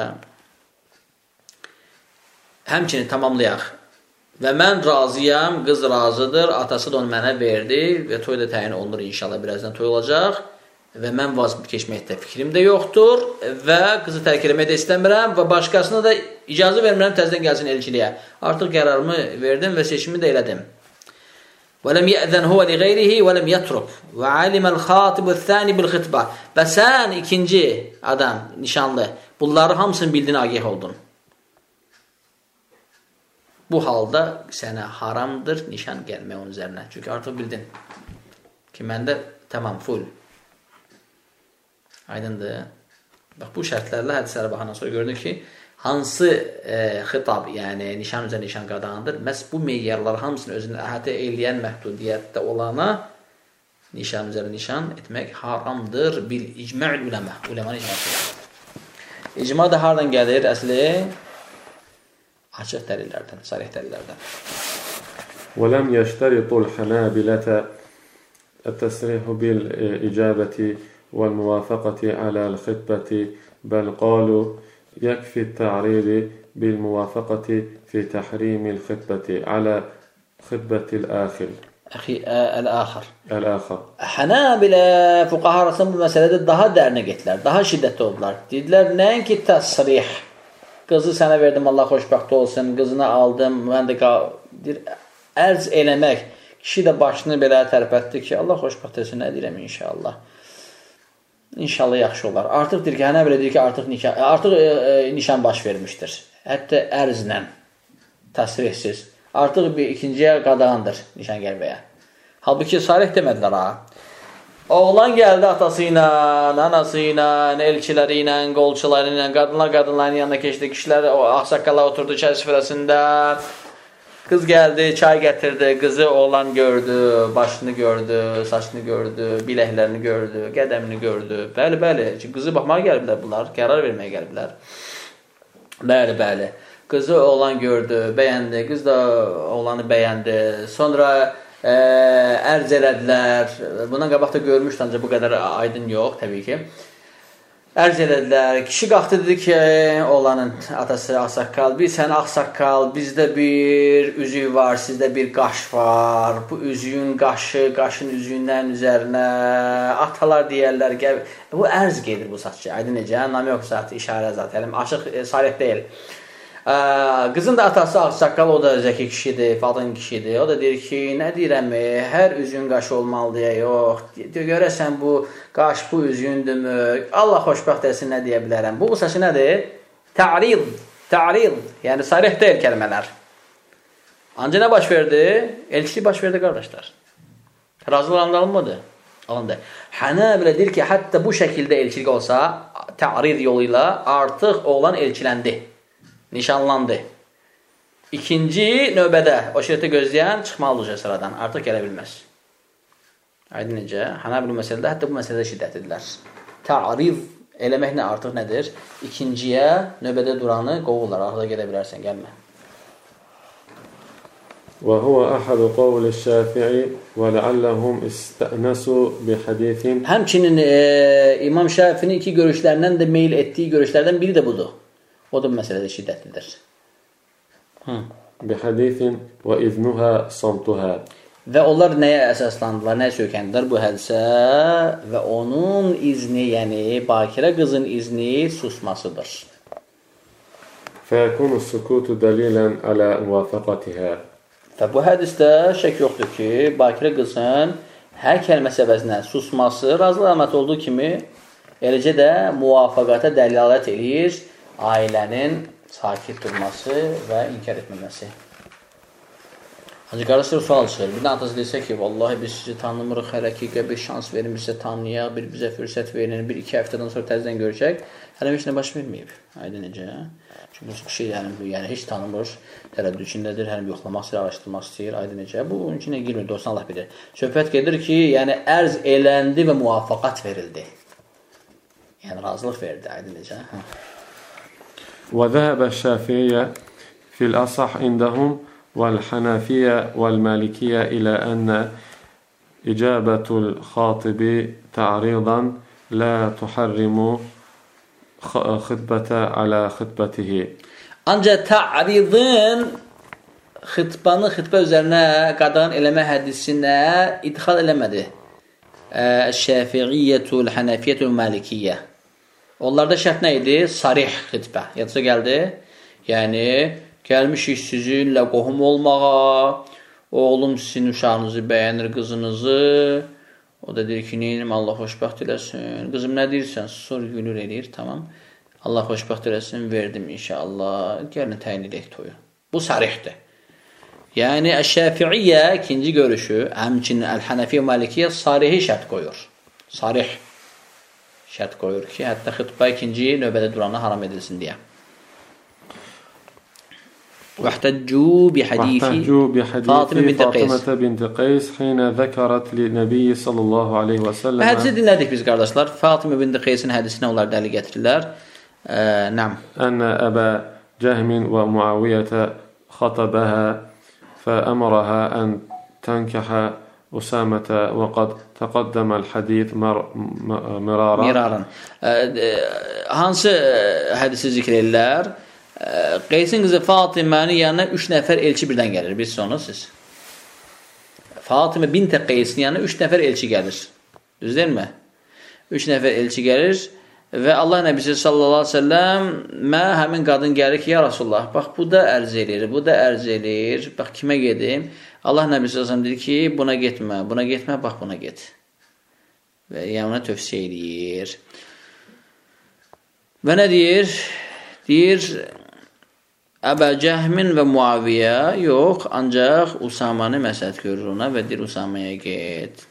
Həmçinin tamamlayaq. Və mən razıyam, qız razıdır, atası da onu mənə verdi və toy da təyin olunur inşallah, birazdan toy olacaq. Və mən vazib keçməkdə fikrim də yoxdur və qızı tərk eləmək də istəmirəm və başqasına da icazə vermirəm təzədən gəlsin elçiliyə. Artıq qərarımı verdim və seçimi də elədim. وَلَمْ يَأْذَنْ هُوَ لِغَيْرِهِ وَلَمْ يَتْرُكْ وَعَلِمَ الْخَاطِبُ الثَّانِ بِالْخِطْبَةِ Və sən ikinci adam, nişanlı, bunları hamısını bildin, agah oldun. Bu halda sənə haramdır nişan gəlmək onun üzərinə. Çünki artıq bildin ki, məndə tamam, full. Aydındır. Bax, bu şərtlərlə hədislərə baxandan sonra gördük ki, hansı e, xitab, yəni nişan üzrə nişan qadağandır. Məhz bu meyyarlar hamısını özünü əhatə eləyən məhdudiyyətdə olana nişan üzrə nişan etmək haramdır. Bil icma'ül uləmə. Uləmanın icması. İcma da hardan gəlir? Əsli açıq dəlillərdən, sarih dəlillərdən. وَلَمْ يَشْتَرِطُ الْحَنَابِلَةَ التَّصْرِيحُ بِالْإِجَابَةِ وَالْمُوَافَقَةِ عَلَى الْخِطْبَةِ بَلْ قَالُوا يكفي التعريض بالموافقة في تحريم الخطبة على خطبة الآخر. أخي الآخر. الآخر. Hanabilə fuqaha arasında bu məsələdə daha dərinə getdilər, daha şiddətli oldular. Dedilər, nəinki təsrih, qızı sənə verdim, Allah xoşbəxt olsun, qızını aldım, mən də deyir, ərz eləmək. Kişi də başını belə tərpətdi ki, Allah xoşbəxt olsun, nə deyirəm inşallah. İnşallah yaxşı olar. Artıq deyir ki, hənə belə deyir ki, artıq, nikah, artıq e, e, nişan baş vermişdir. Hətta ərzlə, təsrihsiz. Artıq bir ikinciyə qadağandır nişan gəlməyə. Halbuki sarih demədilər ha. Oğlan gəldi atası ilə, anası ilə, elçiləri ilə, qolçuları ilə, qadınlar qadınların yanına keçdi. Kişilər, o ağsaqqallar oturdu çay süfrəsində. Qız gəldi, çay gətirdi, qızı oğlan gördü, başını gördü, saçını gördü, biləklərini gördü, qədəmini gördü. Bəli, bəli, qızı baxmağa gəliblər bunlar, qərar verməyə gəliblər. Bəli, bəli. Qızı oğlan gördü, bəyəndi, qız da oğlanı bəyəndi. Sonra e, ərz elədilər. Bundan qabaq da görmüşdü, ancaq bu qədər aydın yox, təbii ki. Ərz elədilər. Kişi qalxdı, dedi ki, oğlanın atası ağsaqqal, biz sən ağsaqqal, bizdə bir üzük var, sizdə bir qaş var. Bu üzüyün qaşı, qaşın üzüyündən üzərinə atalar deyərlər. Bu ərz gedir bu saçı. Aydın necə? Nam yox saati, işarə zaten. Açıq sarih deyil. Qızın da atası ağsaqqal, o da zəki kişidir, fadın kişidir. O da deyir ki, nə deyirəm, hər üzüyün qaşı olmalı deyə, yox. Görəsən bu qaş bu üzüyündürmü? Allah xoşbəxt etsin, nə deyə bilərəm. Bu, bu saçı nədir? Ta'rid, ta'rid. Yəni, sarih deyil kəlmələr. Ancaq nə baş verdi? Elçilik baş verdi, qardaşlar. Razılıq alınmadı. Alındı. Hənəbilə deyir ki, hətta bu şəkildə elçilik olsa, tə'rid yolu ilə artıq oğlan elçiləndi. Nişanlandı. İkinci növbədə o şirkətə gözləyən çıxmalıdır sıradan. Artıq gələ bilməz. Aydın necə? Hənəbilə məsələdə, hətta bu məsələdə şiddətlidirlər. Tə'rid eləmək nə artıq nədir? İkinciyə növbədə duranı qovurlar. Artıq gedə bilərsən, gəlmə. وهو أحد قول الشافعي ولعلهم استأنسوا بحديث. Həmçinin e, İmam Şafinin iki görüşlərindən də meyil etdiyi görüşlərdən biri də budur. O da bu məsələdə şiddətlidir. Hı. بحديث وإذنها صمتها. Və onlar nəyə əsaslandılar, nəyə söykəndilər bu hədisə? Və onun izni, yəni bakirə qızın izni susmasıdır. فيكون السكوت دليلا على موافقتها. Və bu hədisdə şək yoxdur ki, bakirə qızın hər kəlmə səbəbindən susması razılıq əlaməti olduğu kimi, eləcə də muvafaqata dəlalət eləyir ailənin sakit durması və inkar etməməsi. Ancaq qardaşlar sual çıxır. Bir də atası desə ki, vallahi biz sizi tanımırıq, hər həqiqə bir şans verin, bizə tanıyaq, bir bizə fürsət verin, bir iki həftədən sonra təzdən görəcək. Hələ heç nə baş verməyib. Aydın necə? Çünki bu şey yəni, yəni heç tanımır, tərəddüd içindədir, hər yoxlamaq istəyir, araşdırmaq istəyir, aydın necə? Bu onun içinə girmir, dostlar Allah bilir. Söhbət gedir ki, yəni ərz eləndi və muvafaqat verildi. Yəni razılıq verdi, aydın necə? وذهب الشافعية في الأصح عندهم والحنفية والمالكية إلى أن إجابة الخاطب تعريضا لا تحرم خطبة على خطبته. Ancaq ta'ridin xitbanı xitbə üzərinə qadağan eləmə hədisinə idxal eləmədi. Şəfi'iyyətul, Hənəfiyyətul, Malikiyyə. Onlarda şərt nə idi? Sarih xitbə. Yadınıza gəldi? Yəni, gəlmişik sizinlə qohum olmağa, oğlum sizin uşağınızı bəyənir, qızınızı. O da deyir ki, neyim, Allah xoşbəxt eləsin. Qızım nə deyirsən? Sor, gülür eləyir, tamam. Allah xoşbəxt eləsin, verdim inşallah. Gəlin təyin edək toyu. Bu sarihdir. Yəni, Şəfi'iyyə ikinci görüşü, həmçinin Əl-Hənəfiyyə Malikiyyə sarihi şərt qoyur. Sarih şərt qoyur ki, hətta xıtbə ikinci növbədə durana haram edilsin deyə. واحتجوا بحديث فاطمة بنت قيس فاطمة بنت قيس حين ذكرت للنبي صلى الله عليه وسلم. Hədisi dinlədik biz qardaşlar. Fatimə bint Qeysin hədisinə onlar dəlil gətirirlər. Nəm. أن أبا جهم ومعاوية خطبها فأمرها أن تنكح أسامة وقد تقدم الحديث مرارا. Miraran. Hansı hədisi zikr edirlər? Qeysin qızı Fatimənin yanına üç nəfər elçi birdən gəlir. Biz sonra siz. Fatimə bint Qeysin yanına üç nəfər elçi gəlir. Düz deyilmi? Üç nəfər elçi gəlir və Allah Nəbisi sallallahu aleyhi ve sellem mə həmin qadın gəlir ki, ya Rasulullah, bax bu da ərz edir, bu da ərz edir, bax kimə gedim? Allah Nəbisi sallallahu aleyhi ve sellem deyir ki, buna getmə, buna getmə, bax buna get. Və yanına tövsiyə edir. Və nə deyir? Deyir, Əbə Cəhmin və Muaviyyə yox, ancaq Usamanı məsləhət görür ona və deyir Usamaya get.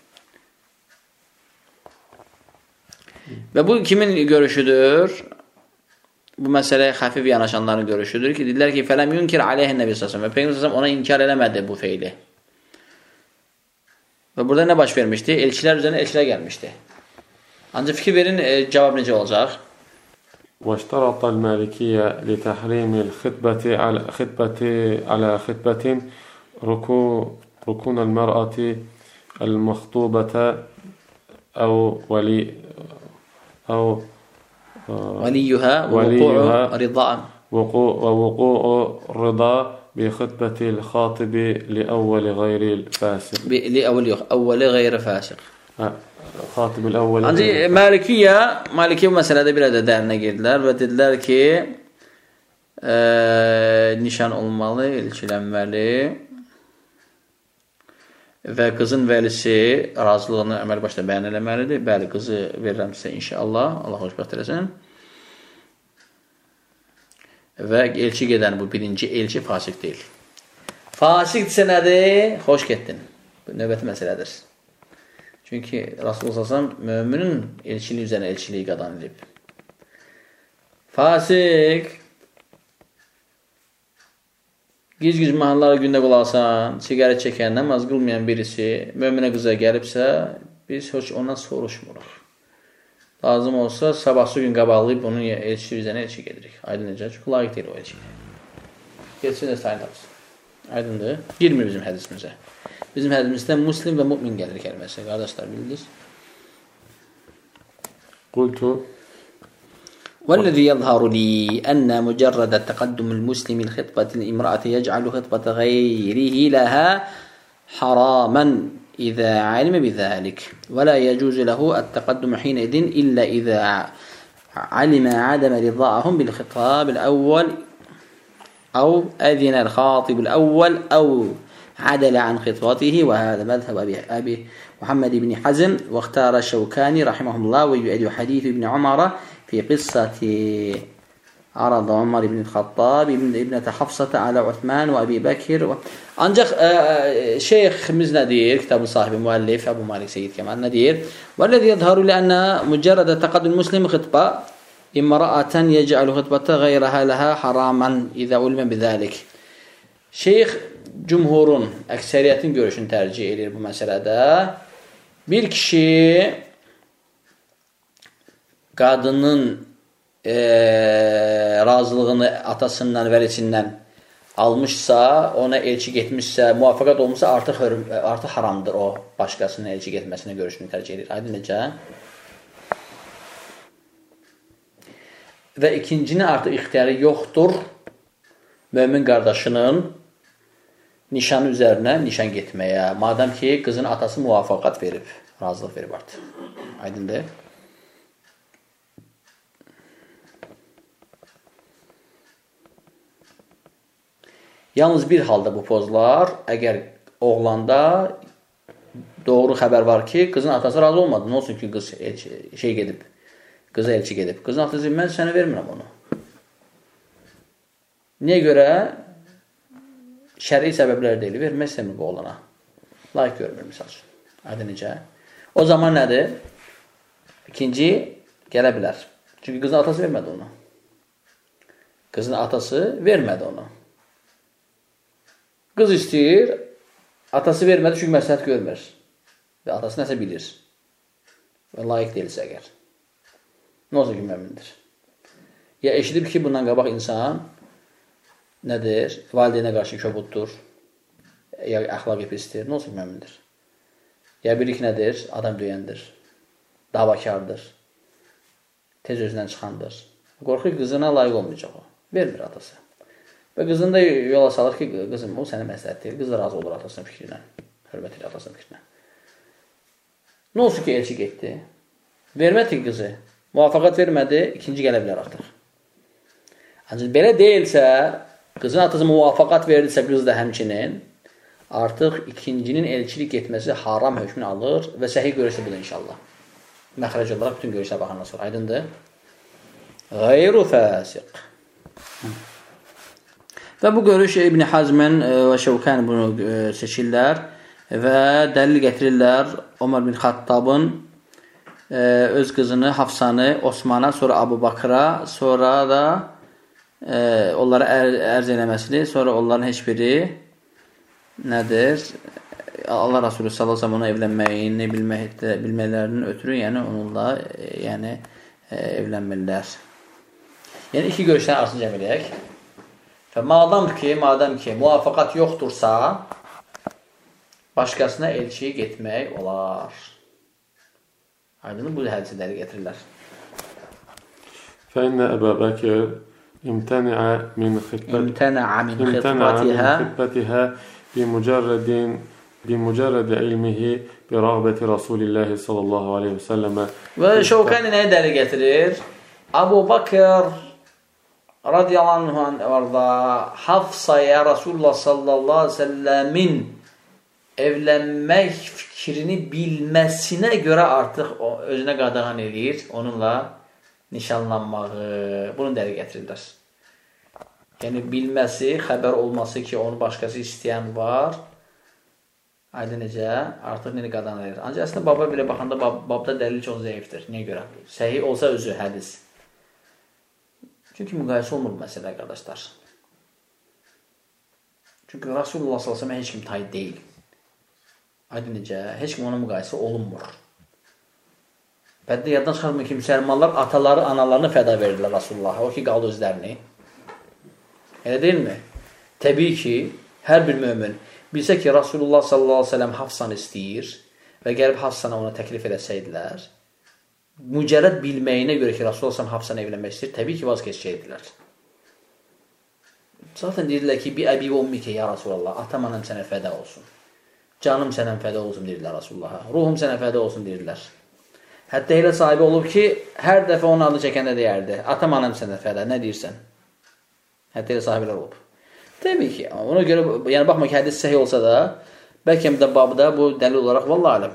Və bu kimin görüşüdür? Bu məsələyə xəfif yanaşanların görüşüdür ki, dedilər ki, fələm yunkir aleyhin nəbi səsəm və Peyğəmbər səsəm ona inkar eləmədi bu feyli. Və burada nə baş vermişdi? Elçilər üzərində elçilər gəlmişdi. Ancaq fikir verin, e, cavab necə olacaq? واشترط المالكية لتحريم الخطبة على خطبة على خطبة ركون ركون المرأة المخطوبة أو ولي أو وليها ووقوع رضاء وقوع ووقوع رضا بخطبة الخاطب لأول غير الفاسق لأول أول غير فاسق Xatib el-əvvəl. Ancaq Malikiyyə, Malikiyyə bu məsələdə bir də dərinə girdilər və dedilər ki, e, nişan olmalı, elçilənməli və qızın vəlisi razılığını əməl başda bəyan eləməlidir. Bəli, qızı verirəm sizə inşallah, Allah xoşbəxt eləsin. Və elçi gedən bu birinci elçi fasik deyil. Fasiqdirsə nədir? Xoş getdin. Bu növbəti məsələdir. Çünki Rasulullah sallallahu əleyhi və səlləm möminin elçiliyi üzərinə elçiliyi qadan edib. Fasiq giz-giz mahnılara gündə qulaqsan, siqaret çəkən, namaz qılmayan birisi möminə qıza gəlibsə, biz heç ondan soruşmuruq. Lazım olsa sabahsı gün qabaqlayıb onun elçiliyi üzərinə elçi gedirik. Aydın necə? Çünki layiq deyil o elçiliyə. Geçsin də sayın tapsın. Aydındır. Girmir bizim hədisimizə. Bizim hədisimizdə muslim və mümin gəlir kəlməsi. Qardaşlar bildiniz. Qultu والذي يظهر لي أن مجرد تقدم المسلم الخطبة الامرأة يجعل خطبة غيره لها حراما إذا علم بذلك ولا يجوز له التقدم حينئذ إلا إذا علم عدم رضاهم بالخطاب الأول أو أذن الخاطب الأول أو عدل عن خطبته وهذا مذهب أبي, أبي محمد بن حزم واختار الشوكاني رحمه الله ويؤيد حديث ابن عمر في قصة عرض عمر بن الخطاب ابنة حفصة على عثمان وأبي بكر و... Ancaq e, şeyximiz nə deyir? Kitabın sahibi, müəllif Əbu Malik Seyyid Kemal nə deyir? وَالَّذِي يَظْهَرُ لِأَنَّ مُجَرَّدَ تَقَدُّ الْمُسْلِمِ خِطْبَةً إِمْرَأَةً يَجْعَلُ خِطْبَةَ غَيْرَهَا لَهَا حَرَامًا إِذَا عُلِمَ بِذَلِكَ. Şeyx cümhurun, əksəriyyətin görüşünü tərcih edir bu məsələdə. Bir kişi qadının e, razılığını atasından, vəlisindən almışsa, ona elçi getmişsə, muvaffaqat olmuşsa artıq, artıq haramdır o başqasının elçi getməsinə görüşünü tərcih edir. Aydın necə? Və ikincinin artıq ixtiyarı yoxdur. Mömin qardaşının nişanı üzərinə nişan getməyə. Madəm ki, qızın atası muvaffaqat verib, razılıq verib artıq. Aydındır. Yalnız bir halda bu pozular, əgər oğlanda doğru xəbər var ki, qızın atası razı olmadı. Nə olsun ki, qız elçi, şey gedib, qıza elçi gedib. Qızın atası deyib, mən sənə vermirəm onu. Niyə görə? Şəri səbəblər deyil, vermək istəmir bu oğlana. Layiq görmür, misal üçün. Adı necə? O zaman nədir? İkinci, gələ bilər. Çünki qızın atası vermədi onu. Qızın atası vermədi onu. Qız istəyir, atası vermədi çünki məsləhət görmür. Və atası nəsə bilir. Və layiq deyilsə əgər. Nə olsa ki, müəmindir. Ya eşidib ki, bundan qabaq insan nədir? Valideynə qarşı köbuddur. Ya əxlaq pisdir. Nə olsa ki, müəmindir. Ya bilir ki, nədir? Adam döyəndir. Davakardır. Tez özündən çıxandır. Qorxur ki, qızına layiq olmayacaq o. Vermir atası. Və qızını da yola salır ki, qızım, o sənə məsləhət deyil. Qız da razı olur atasının fikrinə. Hörmət edir atasının fikrinə. Nə olsun ki, elçi getdi? Vermədi ki, qızı. Muvaffaqat vermədi, ikinci gələ bilər artıq. Ancaq belə deyilsə, qızın atası muvaffaqat verilsə, qız da həmçinin, artıq ikincinin elçilik etməsi haram hökmünü alır və səhih görürsə bu da inşallah. Məxrəc olaraq bütün görüşə baxandan sonra. Aydındır? Qayru fəsiq. Və bu görüş İbn Hazmin və Şevkani bunu seçirlər və dəlil gətirirlər Ömər bin Xattabın öz qızını Hafsanı Osmana, sonra Abu Bakra, sonra da onlara ərz eləməsini, sonra onların heç biri nədir? Allah Resulü sallallahu əleyhi və səlləm ona evlənməyini bilməklərinin ötürü, yəni onunla yəni evlənmirlər. Yəni iki görüşdən arasını cəm eləyək. Və madam ki, madam ki, muvaffaqat yoxdursa, başqasına elçi getmək olar. Aydın bu hədisi dəli gətirirlər. فإن أبا بكر امتنع من خطبتها امتنع من خطبتها خطبتها بمجرد بمجرد علمه برغبة رسول الله صلى الله عليه وسلم. Və Şevkani nəyə dəli gətirir? Abu Bakr radiyallahu anh orada Hafsaya Rasulullah sallallahu aleyhi ve sellemin evlənmək fikrini bilməsinə görə artıq özünə qadağan edir, onunla nişanlanmağı, bunu dəli gətirirlər. Yəni, bilməsi, xəbər olması ki, onu başqası istəyən var. Aydın necə? Artıq neyini qadanlayır. Ancaq əslində baba belə baxanda bab, babda dəlil çox zəifdir. Niyə görə? Səhih olsa özü hədis. Çünki müqayisə olmur bu məsələ, qardaşlar. Çünki Rasulullah sallallahu əleyhi və səlləm heç kim tay deyil. Aydın necə? Heç kim ona müqayisə olunmur. Bəlkə yaddan çıxarmır ki, müsəlmanlar ataları, analarını fəda verdilər Rasulullaha. O ki, qaldı özlərini. Elə deyilmi? Təbii ki, hər bir mömin bilsə ki, Rasulullah sallallahu əleyhi və səlləm Hafsanı istəyir və gəlib Hafsana ona təklif eləsəydilər, mücərrəd bilməyinə görə ki, Rasulullah sallallahu əleyhi və səlləm Hafsanı evlənmək istəyir, təbii ki, vaz keçəcəkdilər. Zaten deyirlər ki, bir əbi və ummi ki, ya Rasulullah, atam anam sənə fəda olsun. Canım sənə fəda olsun, deyirlər Rasulullaha. Ruhum sənə fəda olsun, deyirlər. Hətta elə sahibi olub ki, hər dəfə onun adı çəkəndə deyərdi, atam anam sənə fəda, nə deyirsən? Hətta elə sahiblər olub. Təbii ki, ona görə, yəni baxma ki, hədis səhih olsa da, bəlkə də babda bu dəlil olaraq, vallahi aləm.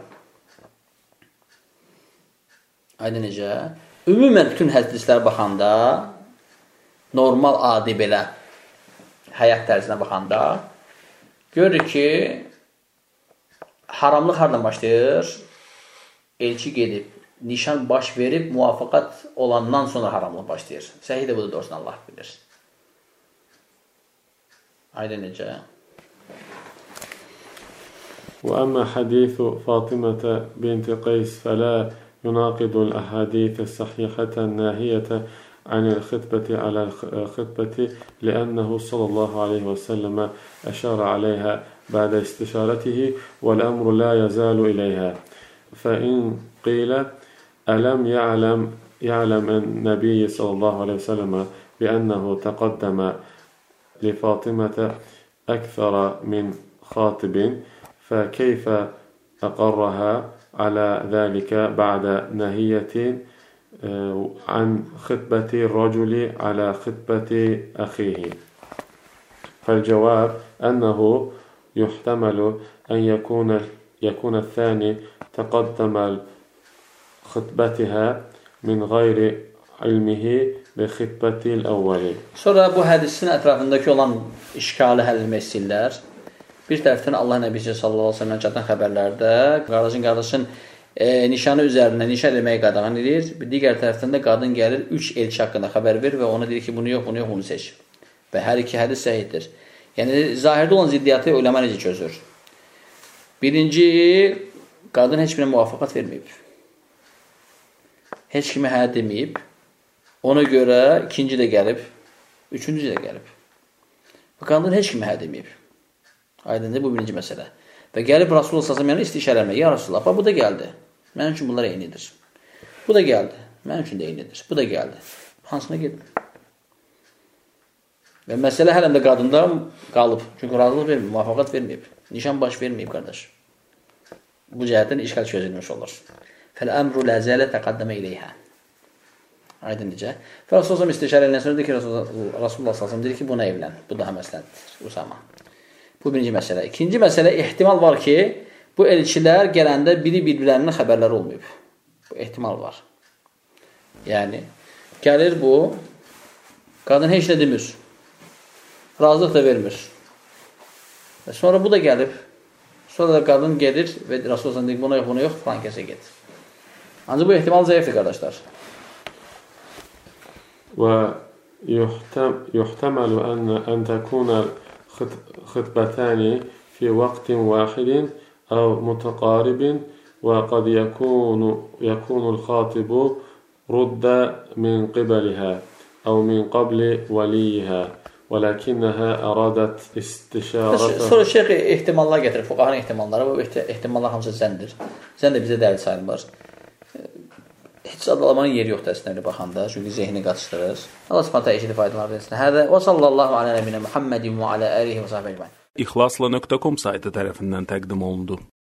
Aydın necə? Ümumən bütün hədislər baxanda, normal adi belə həyat tərzinə baxanda, görürük ki, haramlıq hardan başlayır? Elçi gedib, nişan baş verib, muvafaqat olandan sonra haramlıq başlayır. Səhih də budur, doğrusu Allah bilir. Aydın necə? وأما حديث فاطمة بنت قيس فلا يناقض الأحاديث الصحيحة الناهية عن الخطبة على الخطبة لأنه صلى الله عليه وسلم أشار عليها بعد استشارته والأمر لا يزال إليها فإن قيل ألم يعلم يعلم النبي صلى الله عليه وسلم بأنه تقدم لفاطمة أكثر من خاطب فكيف أقرها على ذلك بعد نهية عن خطبة الرجل على خطبة أخيه فالجواب أنه يحتمل أن يكون يكون الثاني تقدم خطبتها من غير علمه بخطبة الأول. Sonra bu hədisin ətrafındakı olan işgalı həll etmək istəyirlər. Bir tərəfdən Allah Nəbisi sallallahu əleyhi və səlləm çatan xəbərlərdə qardaşın qardaşın e, nişanı üzərində nişan eləməyi qadağan edir. Bir digər tərəfdən də qadın gəlir üç elçi haqqında xəbər verir və ona deyir ki, bunu yox, bunu yox, bunu seç. Və hər iki hədis səhihdir. Yəni zahirdə olan ziddiyyatı ulema necə çözür? Birinci, qadın heç birə muvafaqat verməyib. Heç kimi hə deməyib. Ona görə ikinci də gəlib, üçüncü də gəlib. Bu qadın heç kimi hə deməyib. Aydındır, bu birinci məsələ. Və gəlib Rasulullah sallallahu əleyhi və səlləm istişarə eləmək. Ya Rasulullah, bu da gəldi. Mənim üçün bunlar eynidir. Bu da gəldi. Mənim üçün də eynidir. Bu da gəldi. Hansına gedin? Və məsələ hələm də qadında qalıb. Çünki razılıq verməyib, muvafaqat verməyib. Nişan baş verməyib, qardaş. Bu cəhətdən işgal çözülmüş olur. Fəl-əmru ləzələ təqaddəmə iləyhə. Aydın necə? Və Rasulullah istişarə eləndən sonra deyir ki, Rasulullah sallallahu əleyhi və səlləm deyir ki, buna evlən. Bu daha məsləhətdir, Usama. Bu birinci məsələ. İkinci məsələ, ehtimal var ki, bu elçilər gələndə biri bir-birlərinin xəbərləri olmayıb. Bu ehtimal var. Yəni, gəlir bu, qadın heç nə demir. Razılıq da vermir. Və sonra bu da gəlib. Sonra da qadın gedir və Rasulullah deyir, buna yox, buna yox, falan kəsə gedir. Ancaq bu ehtimal zəifdir, qardaşlar. ويحتمل أن أن تكون خطبتان في وقت واحد أو متقارب وقد يكون يكون الخاطب رد من قبلها أو من قبل وليها ولكنها أرادت استشارته. Sonra şeyx ehtimallar gətirir, fuqahanın ehtimalları. Bu ehtimallar hamısı zəndir. Zən də bizə dəlil sayılmır. Heç adalamanın yeri yoxdur əslində baxanda, çünki zehni qaçışdırır. Allah Subhanahu taala eşidib faydalar versin. Hədə və sallallahu alə nəbiyinə Muhammedin və alə alihi və sahbihi ecmaîn. İxlasla nöqtə com saytı tərəfindən təqdim olundu.